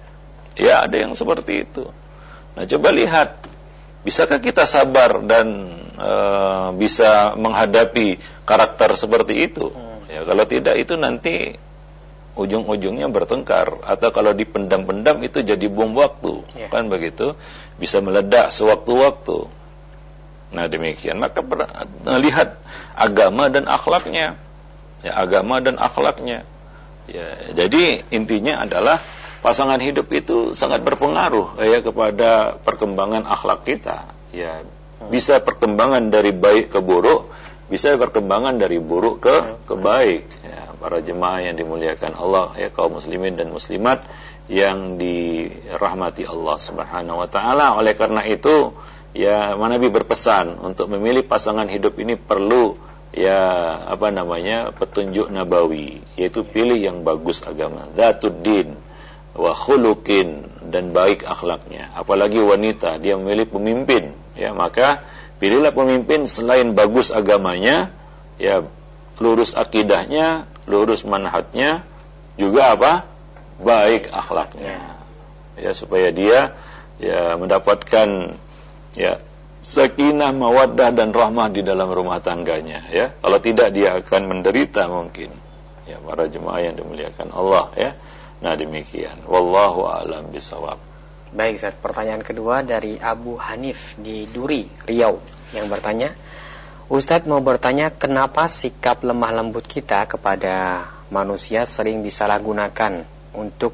Ya, ada yang seperti itu. Nah, coba lihat, bisakah kita sabar dan uh, bisa menghadapi karakter seperti itu? Ya, kalau tidak itu nanti ujung-ujungnya bertengkar, atau kalau dipendam-pendam itu jadi bom waktu, ya. Kan begitu, bisa meledak sewaktu-waktu. Nah demikian, maka lihat agama dan akhlaknya, ya, agama dan akhlaknya. Ya, jadi intinya adalah pasangan hidup itu sangat berpengaruh ya kepada perkembangan akhlak kita. Ya, bisa perkembangan dari baik ke buruk, bisa perkembangan dari buruk ke ke baik. Ya, para jemaah yang dimuliakan Allah, ya, kaum muslimin dan muslimat yang dirahmati Allah Subhanahu wa taala. Oleh karena itu, ya, Nabi berpesan untuk memilih pasangan hidup ini perlu ya apa namanya petunjuk nabawi, yaitu pilih yang bagus agama, dzatuddin wa khuluqin, dan baik akhlaknya. Apalagi wanita, dia memilih pemimpin, ya, maka pilihlah pemimpin selain bagus agamanya, ya, lurus akidahnya, lurus manhajnya, juga apa? Baik akhlaknya. Ya, supaya dia ya mendapatkan ya sakinah, mawaddah dan rahmah di dalam rumah tangganya, ya. Kalau tidak dia akan menderita mungkin. Ya, para jemaah yang dimuliakan Allah, ya. Nah, demikian. Wallahu a'lam bishawab. Baik, Ustaz. Pertanyaan kedua dari Abu Hanif di Duri, Riau, yang bertanya, Ustaz mau bertanya, kenapa sikap lemah lembut kita kepada manusia sering disalahgunakan untuk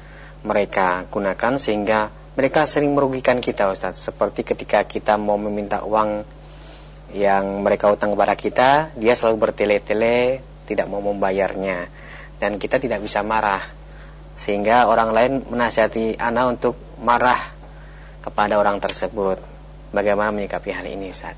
mereka gunakan sehingga mereka sering merugikan kita, Ustaz. Seperti ketika kita mau meminta uang yang mereka utang kepada kita, dia selalu bertele-tele, tidak mau membayarnya, dan kita tidak bisa marah, sehingga orang lain menasihati ana untuk marah kepada orang tersebut. Bagaimana menyikapi hal ini, Ustaz?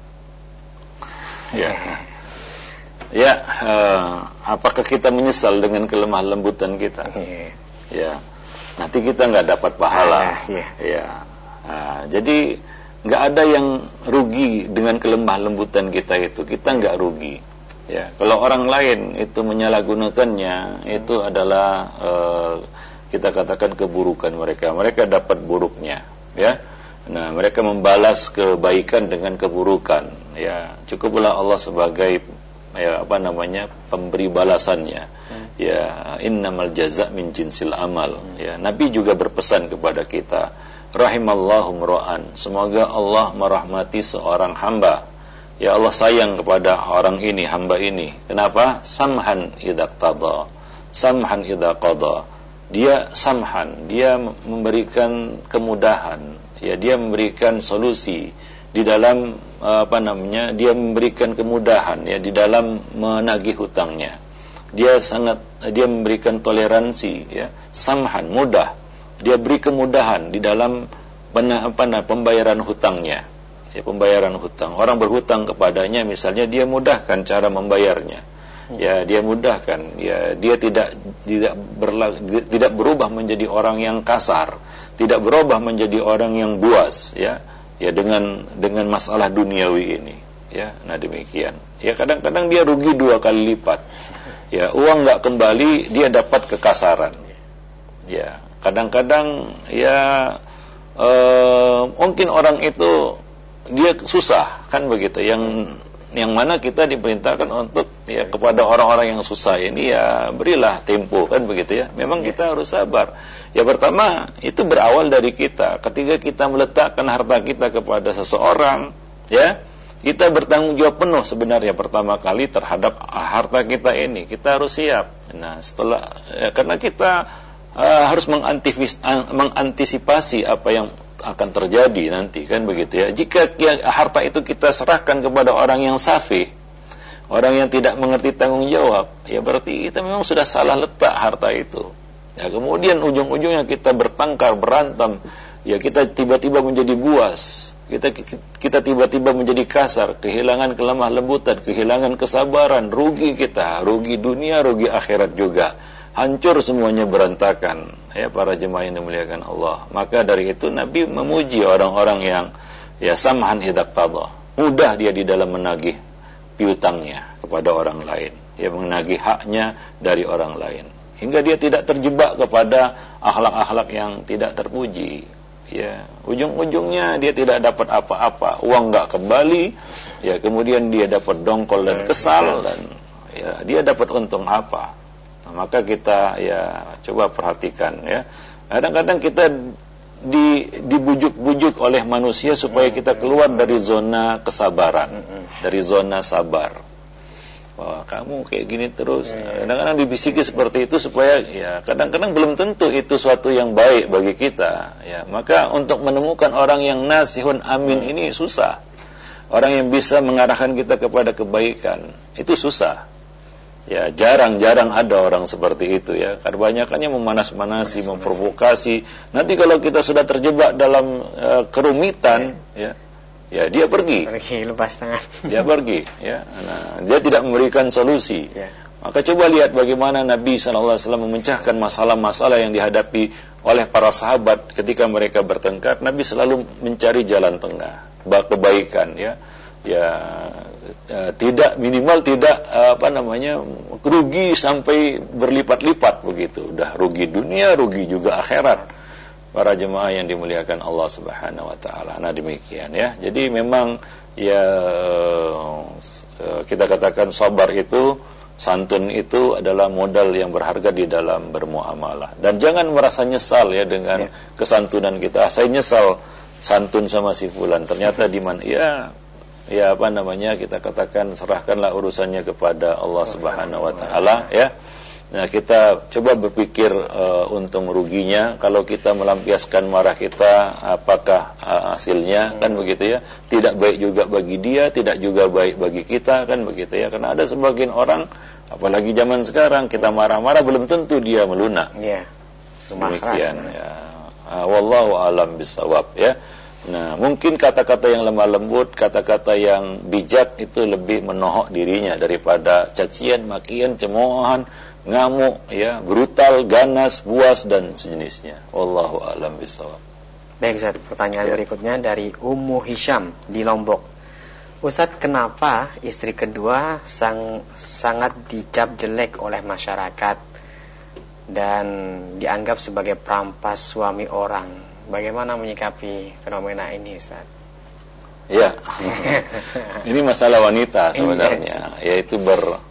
Ya, ya. Uh, apakah kita menyesal dengan kelemah lembutan kita? Ya. Nanti kita nggak dapat pahala, ah, iya. Ya. Nah, jadi nggak ada yang rugi dengan kelemah lembutan kita itu. Kita nggak rugi. Ya. Kalau orang lain itu menyalahgunakannya, hmm. itu adalah uh, kita katakan keburukan mereka. Mereka dapat buruknya, ya. Nah, mereka membalas kebaikan dengan keburukan. Ya, cukuplah Allah sebagai ya apa namanya pemberi balasannya. Hmm. Ya, innamal jaza' min jinsil amal. Ya, Nabi juga berpesan kepada kita, rahimallahu mra'an, semoga Allah merahmati seorang hamba. Ya Allah sayang kepada orang ini, hamba ini. Kenapa? Samhan idza qada, samhan idza qada. Dia samhan, dia memberikan kemudahan, ya dia memberikan solusi di dalam apa namanya? Dia memberikan kemudahan ya di dalam menagih hutangnya. Dia sangat dia memberikan toleransi ya, samhan, mudah. Dia beri kemudahan di dalam apa namanya? Pembayaran hutangnya. Ya, pembayaran hutang. Orang berhutang kepadanya misalnya, dia mudahkan cara membayarnya. Ya, dia mudahkan. Ya, dia tidak tidak berla, tidak berubah menjadi orang yang kasar, tidak berubah menjadi orang yang buas, ya. Ya dengan dengan masalah duniawi ini, ya. Nah, demikian. Ya, kadang-kadang dia rugi dua kali lipat. Ya, uang enggak kembali, dia dapat kekasaran. Ya, kadang-kadang ya eh, mungkin orang itu dia susah, kan begitu. Yang yang mana kita diperintahkan untuk ya kepada orang-orang yang susah ini ya berilah tempo, kan begitu ya. Memang kita harus sabar. Ya pertama itu berawal dari kita. Ketika kita meletakkan harta kita kepada seseorang, ya kita bertanggung jawab penuh sebenarnya pertama kali terhadap harta kita ini. Kita harus siap. Nah setelah ya, karena kita uh, harus mengantisipasi apa yang akan terjadi nanti, kan begitu ya. Jika ya, harta itu kita serahkan kepada orang yang safih, orang yang tidak mengerti tanggung jawab, ya berarti kita memang sudah salah letak harta itu. Ya kemudian ujung-ujungnya kita bertengkar, berantem, ya kita tiba-tiba menjadi buas, kita kita tiba-tiba menjadi kasar, kehilangan kelemah lembutan, kehilangan kesabaran, rugi kita, rugi dunia, rugi akhirat juga. Hancur semuanya, berantakan. Ya para jemaah yang dimuliakan Allah. Maka dari itu Nabi memuji orang-orang yang ya samhan idza qada. Mudah dia di dalam menagih piutangnya kepada orang lain. Ya menagih haknya dari orang lain. Hingga dia tidak terjebak kepada akhlak-akhlak yang tidak terpuji. Ya, ujung-ujungnya dia tidak dapat apa-apa. Uang enggak kembali. Ya, kemudian dia dapat dongkol dan kesal dan ya dia dapat untung apa? Nah, maka kita ya coba perhatikan ya. Kadang-kadang kita di, dibujuk-bujuk oleh manusia supaya kita keluar dari zona kesabaran, dari zona sabar. Wah, kamu kayak gini terus. Kadang-kadang dibisiki seperti itu supaya ya kadang-kadang belum tentu itu suatu yang baik bagi kita. Ya, maka untuk menemukan orang yang nasihun amin ini susah. Orang yang bisa mengarahkan kita kepada kebaikan itu susah. Ya jarang-jarang ada orang seperti itu ya. Kebanyakannya memanas-manasi, memprovokasi. Nanti kalau kita sudah terjebak dalam uh, kerumitan, ya, ya dia pergi. Pergi lepas tangan. Dia pergi, ya. Nah, dia tidak memberikan solusi. Ya. Maka coba lihat bagaimana Nabi shallallahu alaihi wasallam memecahkan masalah-masalah yang dihadapi oleh para sahabat ketika mereka bertengkar. Nabi selalu mencari jalan tengah, kebaikan, ya. Ya uh, tidak minimal tidak uh, apa namanya rugi sampai berlipat-lipat begitu. Udah rugi dunia, rugi juga akhirat. Para jemaah yang dimuliakan Allah Subhanahu wa taala. Nah demikian ya. Jadi memang ya uh, kita katakan sabar itu, santun itu adalah modal yang berharga di dalam bermuamalah. Dan jangan merasa nyesal ya dengan ya. Kesantunan kita. Saya nyesal santun sama si fulan. Ternyata di mana ya ya apa namanya kita katakan serahkanlah urusannya kepada Allah Subhanahu wa taala ya. Nah, kita coba berpikir uh, untung ruginya. Kalau kita melampiaskan marah kita, apakah uh, hasilnya, kan begitu ya. Tidak baik juga bagi dia, tidak juga baik bagi kita, kan begitu ya. Karena ada sebagian orang, apalagi zaman sekarang, kita marah-marah belum tentu dia melunak. Iya. Demikian ya. Uh, wallahu alam bisawab ya. Nah, mungkin kata-kata yang lemah lembut, kata-kata yang bijak itu lebih menohok dirinya daripada cacian, makian, cemoohan, ngamuk, ya, brutal, ganas, buas dan sejenisnya. Wallahu a'lam bishawab. Baik, Ustaz, pertanyaan ya. Berikutnya dari Ummu Hisham di Lombok. Ustaz, kenapa istri kedua sang, sangat dicap jelek oleh masyarakat dan dianggap sebagai perampas suami orang? Bagaimana menyikapi fenomena ini, Ustaz? Ya, ini masalah wanita sebenarnya, yaitu ber,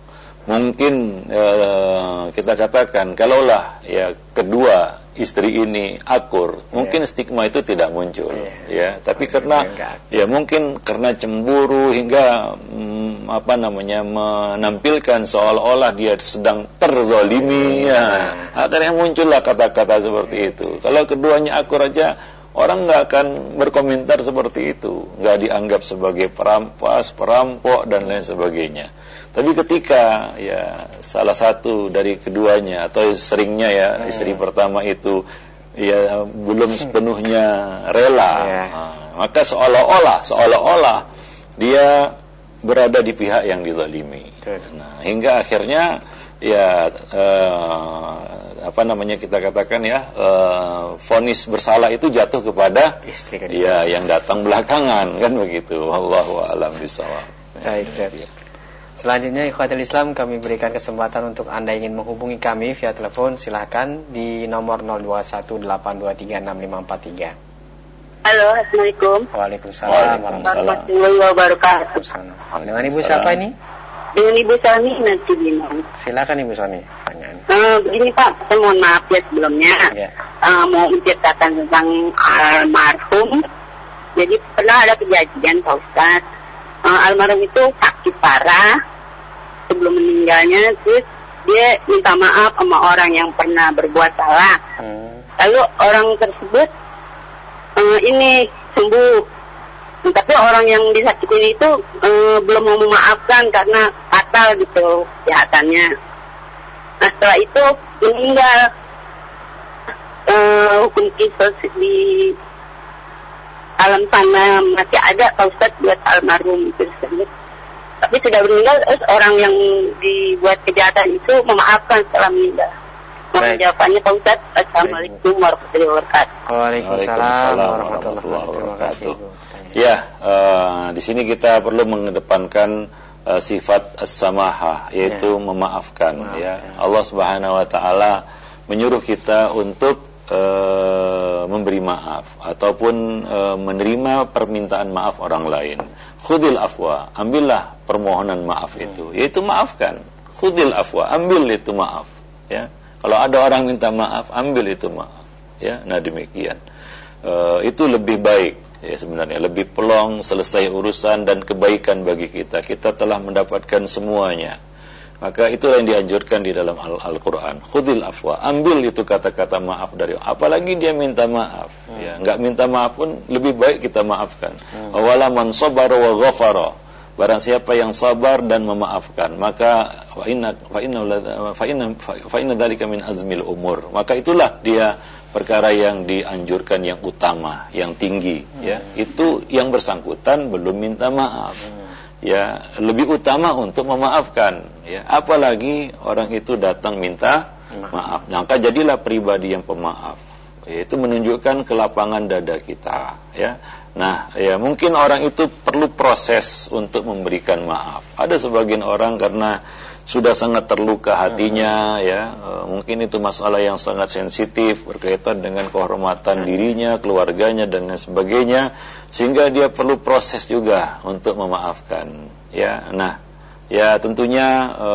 mungkin uh, kita katakan kalaulah ya kedua istri ini akur, yeah. mungkin stigma itu tidak muncul, yeah. ya. Tapi karena ya mungkin karena cemburu hingga mm, apa namanya menampilkan seolah-olah dia sedang terzolimi, yeah. ya. Akhirnya muncullah kata-kata seperti yeah. itu. Kalau keduanya akur aja, orang nggak akan berkomentar seperti itu, nggak dianggap sebagai perampas, perampok dan lain sebagainya. Tapi ketika ya salah satu dari keduanya atau seringnya ya hmm. istri pertama itu ya belum sepenuhnya rela, yeah. nah, maka seolah-olah seolah-olah dia berada di pihak yang dizalimi. Nah, hingga akhirnya ya eh, apa namanya kita katakan ya eh, vonis bersalah itu jatuh kepada istri kedua. Ya yang datang belakangan kan begitu. Wallahu a'lam bishawab. Baik, ya. Selanjutnya ikhwatul Islam, kami berikan kesempatan untuk Anda ingin menghubungi kami via telepon, silahkan di nomor nol dua satu delapan dua tiga enam lima empat tiga. Halo, Assalamualaikum. Waalaikumsalam warahmatullahi wabarakatuh. Dengan Ibu siapa ini? Dengan Ibu Sani nanti bilang. Silakan Ibu Sani. Uh, begini Pak, saya mohon maaf ya sebelumnya. Yeah. Uh, mau menceritakan tentang almarhum. Jadi pernah ada kejadian Pak Ustaz. Uh, almarhum itu sakit parah sebelum meninggalnya, terus dia minta maaf sama orang yang pernah berbuat salah. Hmm. Lalu orang tersebut uh, ini sembuh, tapi orang yang disakitin itu uh, belum mau memaafkan karena fatal gitu kejahatannya. Nah setelah itu meninggal. Uh, hukum kisos di alam sana masih ada Pak Ustaz buat almarhum tersebut. Tapi sudah meninggal, terus orang yang dibuat kejahatan itu memaafkan setelah meninggal. Mohon jawabannya Pak Ustaz. Assalamualaikum warahmatullahi wabarakatuh. Waalaikumsalam warahmatullahi wabarakatuh. Ya, uh, di sini kita perlu mengedepankan uh, sifat as-samahah, yaitu ya. memaafkan. Maafkan. Ya, Allah Subhanahu Wa Taala menyuruh kita untuk Uh, memberi maaf ataupun uh, menerima permintaan maaf orang lain. Khudil afwa, ambillah permohonan maaf itu, yaitu maafkan. Khudil afwa, ambil itu maaf. Ya, kalau ada orang minta maaf, ambil itu maaf. Ya, nah demikian. Uh, itu lebih baik. Ya sebenarnya lebih pelong, selesai urusan dan kebaikan bagi kita. Kita telah mendapatkan semuanya. Maka itulah yang dianjurkan di dalam Al-Quran. Khudil afwa, ambil itu kata-kata maaf dari, apalagi dia minta maaf. Hmm. Ya, enggak minta maaf pun lebih baik kita maafkan. Hmm. Wala man sabara wa ghafara. Barang siapa yang sabar dan memaafkan, maka fa inna fa inna fa inna fa inna dzalika min azmil umur. Maka itulah dia perkara yang dianjurkan, yang utama, yang tinggi. Hmm. Ya, itu yang bersangkutan belum minta maaf. Hmm. Ya, lebih utama untuk memaafkan. Ya, apalagi orang itu datang minta maaf. Maka jadilah pribadi yang pemaaf. Ya, itu menunjukkan kelapangan dada kita. Ya, nah, ya mungkin orang itu perlu proses untuk memberikan maaf. Ada sebagian orang karena sudah sangat terluka hatinya, ya e, mungkin itu masalah yang sangat sensitif berkaitan dengan kehormatan dirinya, keluarganya dan lain sebagainya, sehingga dia perlu proses juga untuk memaafkan. Ya, nah, ya tentunya e,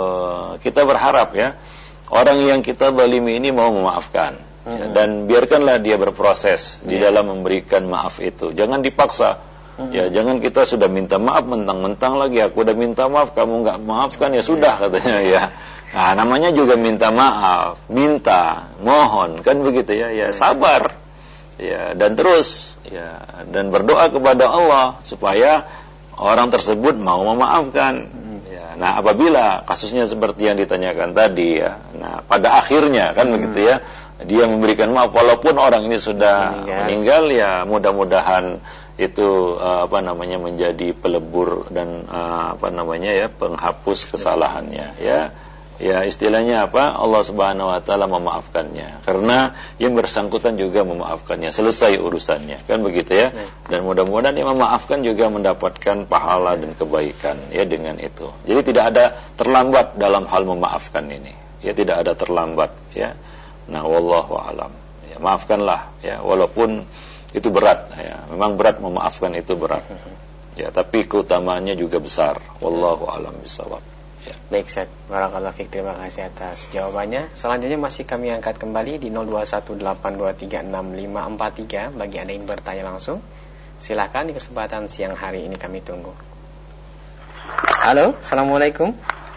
kita berharap ya orang yang kita zalimi ini mau memaafkan, mm-hmm. ya, dan biarkanlah dia berproses yeah. di dalam memberikan maaf itu. Jangan dipaksa. Ya, jangan kita sudah minta maaf mentang-mentang lagi aku udah minta maaf kamu nggak maafkan ya sudah katanya ya. Nah, namanya juga minta maaf, minta, mohon kan begitu ya. Ya sabar. Ya, dan terus ya dan berdoa kepada Allah supaya orang tersebut mau memaafkan. Ya, nah, apabila kasusnya seperti yang ditanyakan tadi ya. Nah, pada akhirnya kan hmm. begitu ya. Dia memberikan maaf walaupun orang ini sudah meninggal, meninggal ya mudah-mudahan itu uh, apa namanya menjadi pelebur dan uh, apa namanya ya penghapus kesalahannya ya. Ya istilahnya apa? Allah Subhanahu wa taala memaafkannya karena yang bersangkutan juga memaafkannya, selesai urusannya. Kan begitu ya. Dan mudah-mudahan yang memaafkan juga mendapatkan pahala dan kebaikan ya dengan itu. Jadi tidak ada terlambat dalam hal memaafkan ini. Ya tidak ada terlambat ya. Nah wallahu alam. Ya maafkanlah ya walaupun itu berat ya. Memang berat memaafkan itu berat. Ya, tapi keutamaannya juga besar. Wallahu alam bisawab. Ya. Baik, Ustaz. Barakallahu fiik. Terima kasih atas jawabannya. Selanjutnya masih kami angkat kembali di nol dua satu delapan dua tiga enam lima empat tiga bagi Anda yang bertanya langsung. Silakan, di kesempatan siang hari ini kami tunggu. Halo, Assalamualaikum.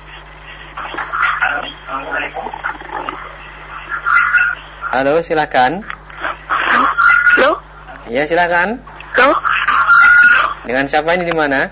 Halo, silakan. Halo? Ya, silakan. Halo? Dengan siapa ini, di mana?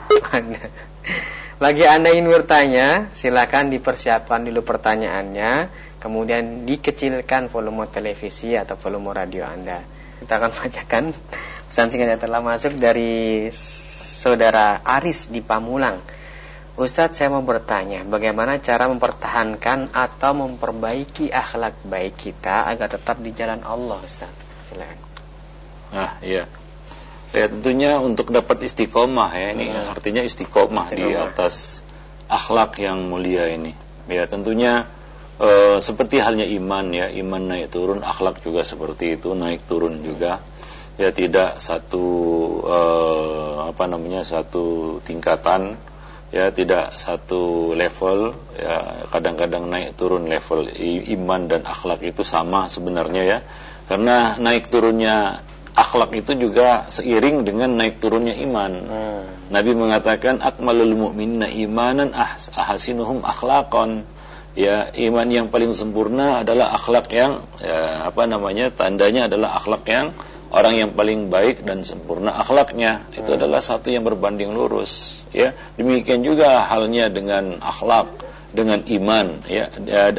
Bagi Anda ingin bertanya, silakan dipersiapkan dulu pertanyaannya, kemudian dikecilkan volume televisi atau volume radio Anda. Kita akan bacakan pesan singkat yang telah masuk dari saudara Aris di Pamulang. Ustadz, saya mau bertanya, bagaimana cara mempertahankan atau memperbaiki akhlak baik kita agar tetap di jalan Allah, Ustadz? Silakan. Ah, iya. Ya, tentunya untuk dapat istiqomah ya, ini hmm. artinya istiqomah, istiqomah di atas akhlak yang mulia ini. Ya, tentunya e, seperti halnya iman ya, iman naik turun, akhlak juga seperti itu, naik turun juga. Ya, tidak satu e, apa namanya satu tingkatan. Ya, tidak satu level, ya kadang-kadang naik turun level iman dan akhlak itu sama sebenarnya ya. Karena naik turunnya akhlak itu juga seiring dengan naik turunnya iman. Hmm. Nabi mengatakan akmalul mu'minina imanan ahasinuhum akhlaqan. Ya, iman yang paling sempurna adalah akhlak yang ya, apa namanya? tandanya adalah akhlak yang orang yang paling baik dan sempurna akhlaknya itu hmm. adalah satu yang berbanding lurus ya. Demikian juga halnya dengan akhlak, dengan iman ya.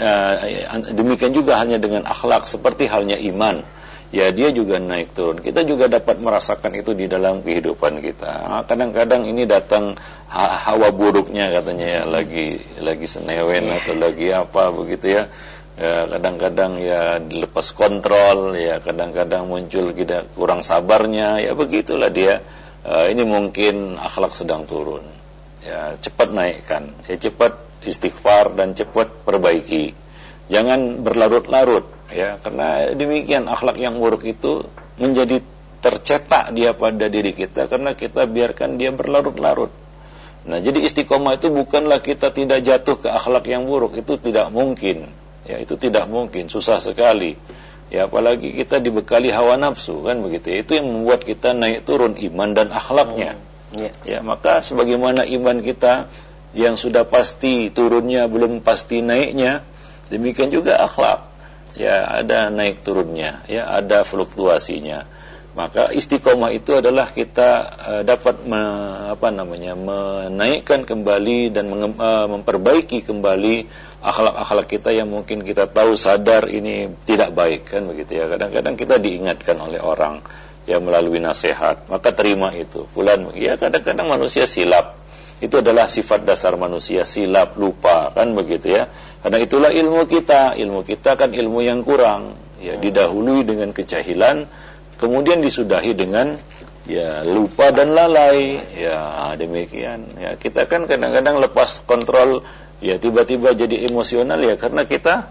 Demikian juga halnya dengan akhlak, seperti halnya iman ya, dia juga naik turun. Kita juga dapat merasakan itu di dalam kehidupan kita. Kadang-kadang ini datang hawa buruknya katanya ya, lagi lagi senewen atau lagi apa begitu ya. Ya, kadang-kadang ya dilepas kontrol, ya kadang-kadang muncul tidak kurang sabarnya, ya begitulah dia. Uh, ini mungkin akhlak sedang turun. Ya, cepat naikkan, ya cepat istighfar dan cepat perbaiki. Jangan berlarut-larut, ya karena demikian akhlak yang buruk itu menjadi tercetak dia pada diri kita karena kita biarkan dia berlarut-larut. Nah, jadi istiqomah itu bukanlah kita tidak jatuh ke akhlak yang buruk, itu tidak mungkin. Ya, itu tidak mungkin, susah sekali. Ya, apalagi kita dibekali hawa nafsu kan begitu. Itu yang membuat kita naik turun iman dan akhlaknya. Hmm. Yeah. Ya, maka sebagaimana iman kita yang sudah pasti turunnya belum pasti naiknya, demikian juga akhlak. Ya, ada naik turunnya, ya ada fluktuasinya. Maka istiqomah itu adalah kita uh, dapat me, apa namanya menaikkan kembali dan menge, uh, memperbaiki kembali akhlak-akhlak kita yang mungkin kita tahu sadar ini tidak baik kan begitu ya. Kadang-kadang kita diingatkan oleh orang ya melalui nasihat, maka terima itu. Fulan ya, kadang-kadang manusia silap. Itu adalah sifat dasar manusia, silap, lupa kan begitu ya. Karena itulah ilmu kita, ilmu kita kan ilmu yang kurang. Ya, didahului dengan kejahilan, kemudian disudahi dengan ya lupa dan lalai. Ya, demikian. Ya, kita kan kadang-kadang lepas kontrol. Ya, tiba-tiba jadi emosional ya karena kita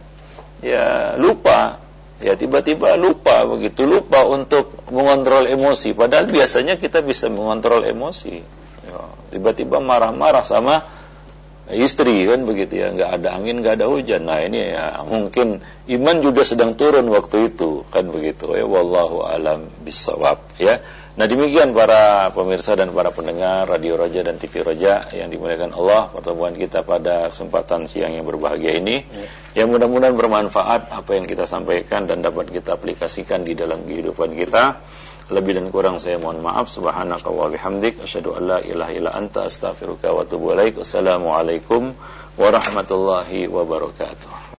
ya lupa. Ya, tiba-tiba lupa begitu, lupa untuk mengontrol emosi. Padahal biasanya kita bisa mengontrol emosi. Ya, tiba-tiba marah-marah sama istri kan begitu ya, nggak ada angin, nggak ada hujan. Nah, ini ya mungkin iman juga sedang turun waktu itu kan begitu. Ya, wallahu alam bissawab ya. Nah, demikian para pemirsa dan para pendengar Radio Roja dan T V Roja yang dimuliakan Allah, pertemuan kita pada kesempatan siang yang berbahagia ini. Ya. Yang mudah-mudahan bermanfaat apa yang kita sampaikan dan dapat kita aplikasikan di dalam kehidupan kita. Lebih dan kurang saya mohon maaf. Subhanaka wa bihamdik, asyhadu an la ilaha illa anta, astaghfiruka wa atubu ilaik. Wassalamualaikum warahmatullahi wabarakatuh.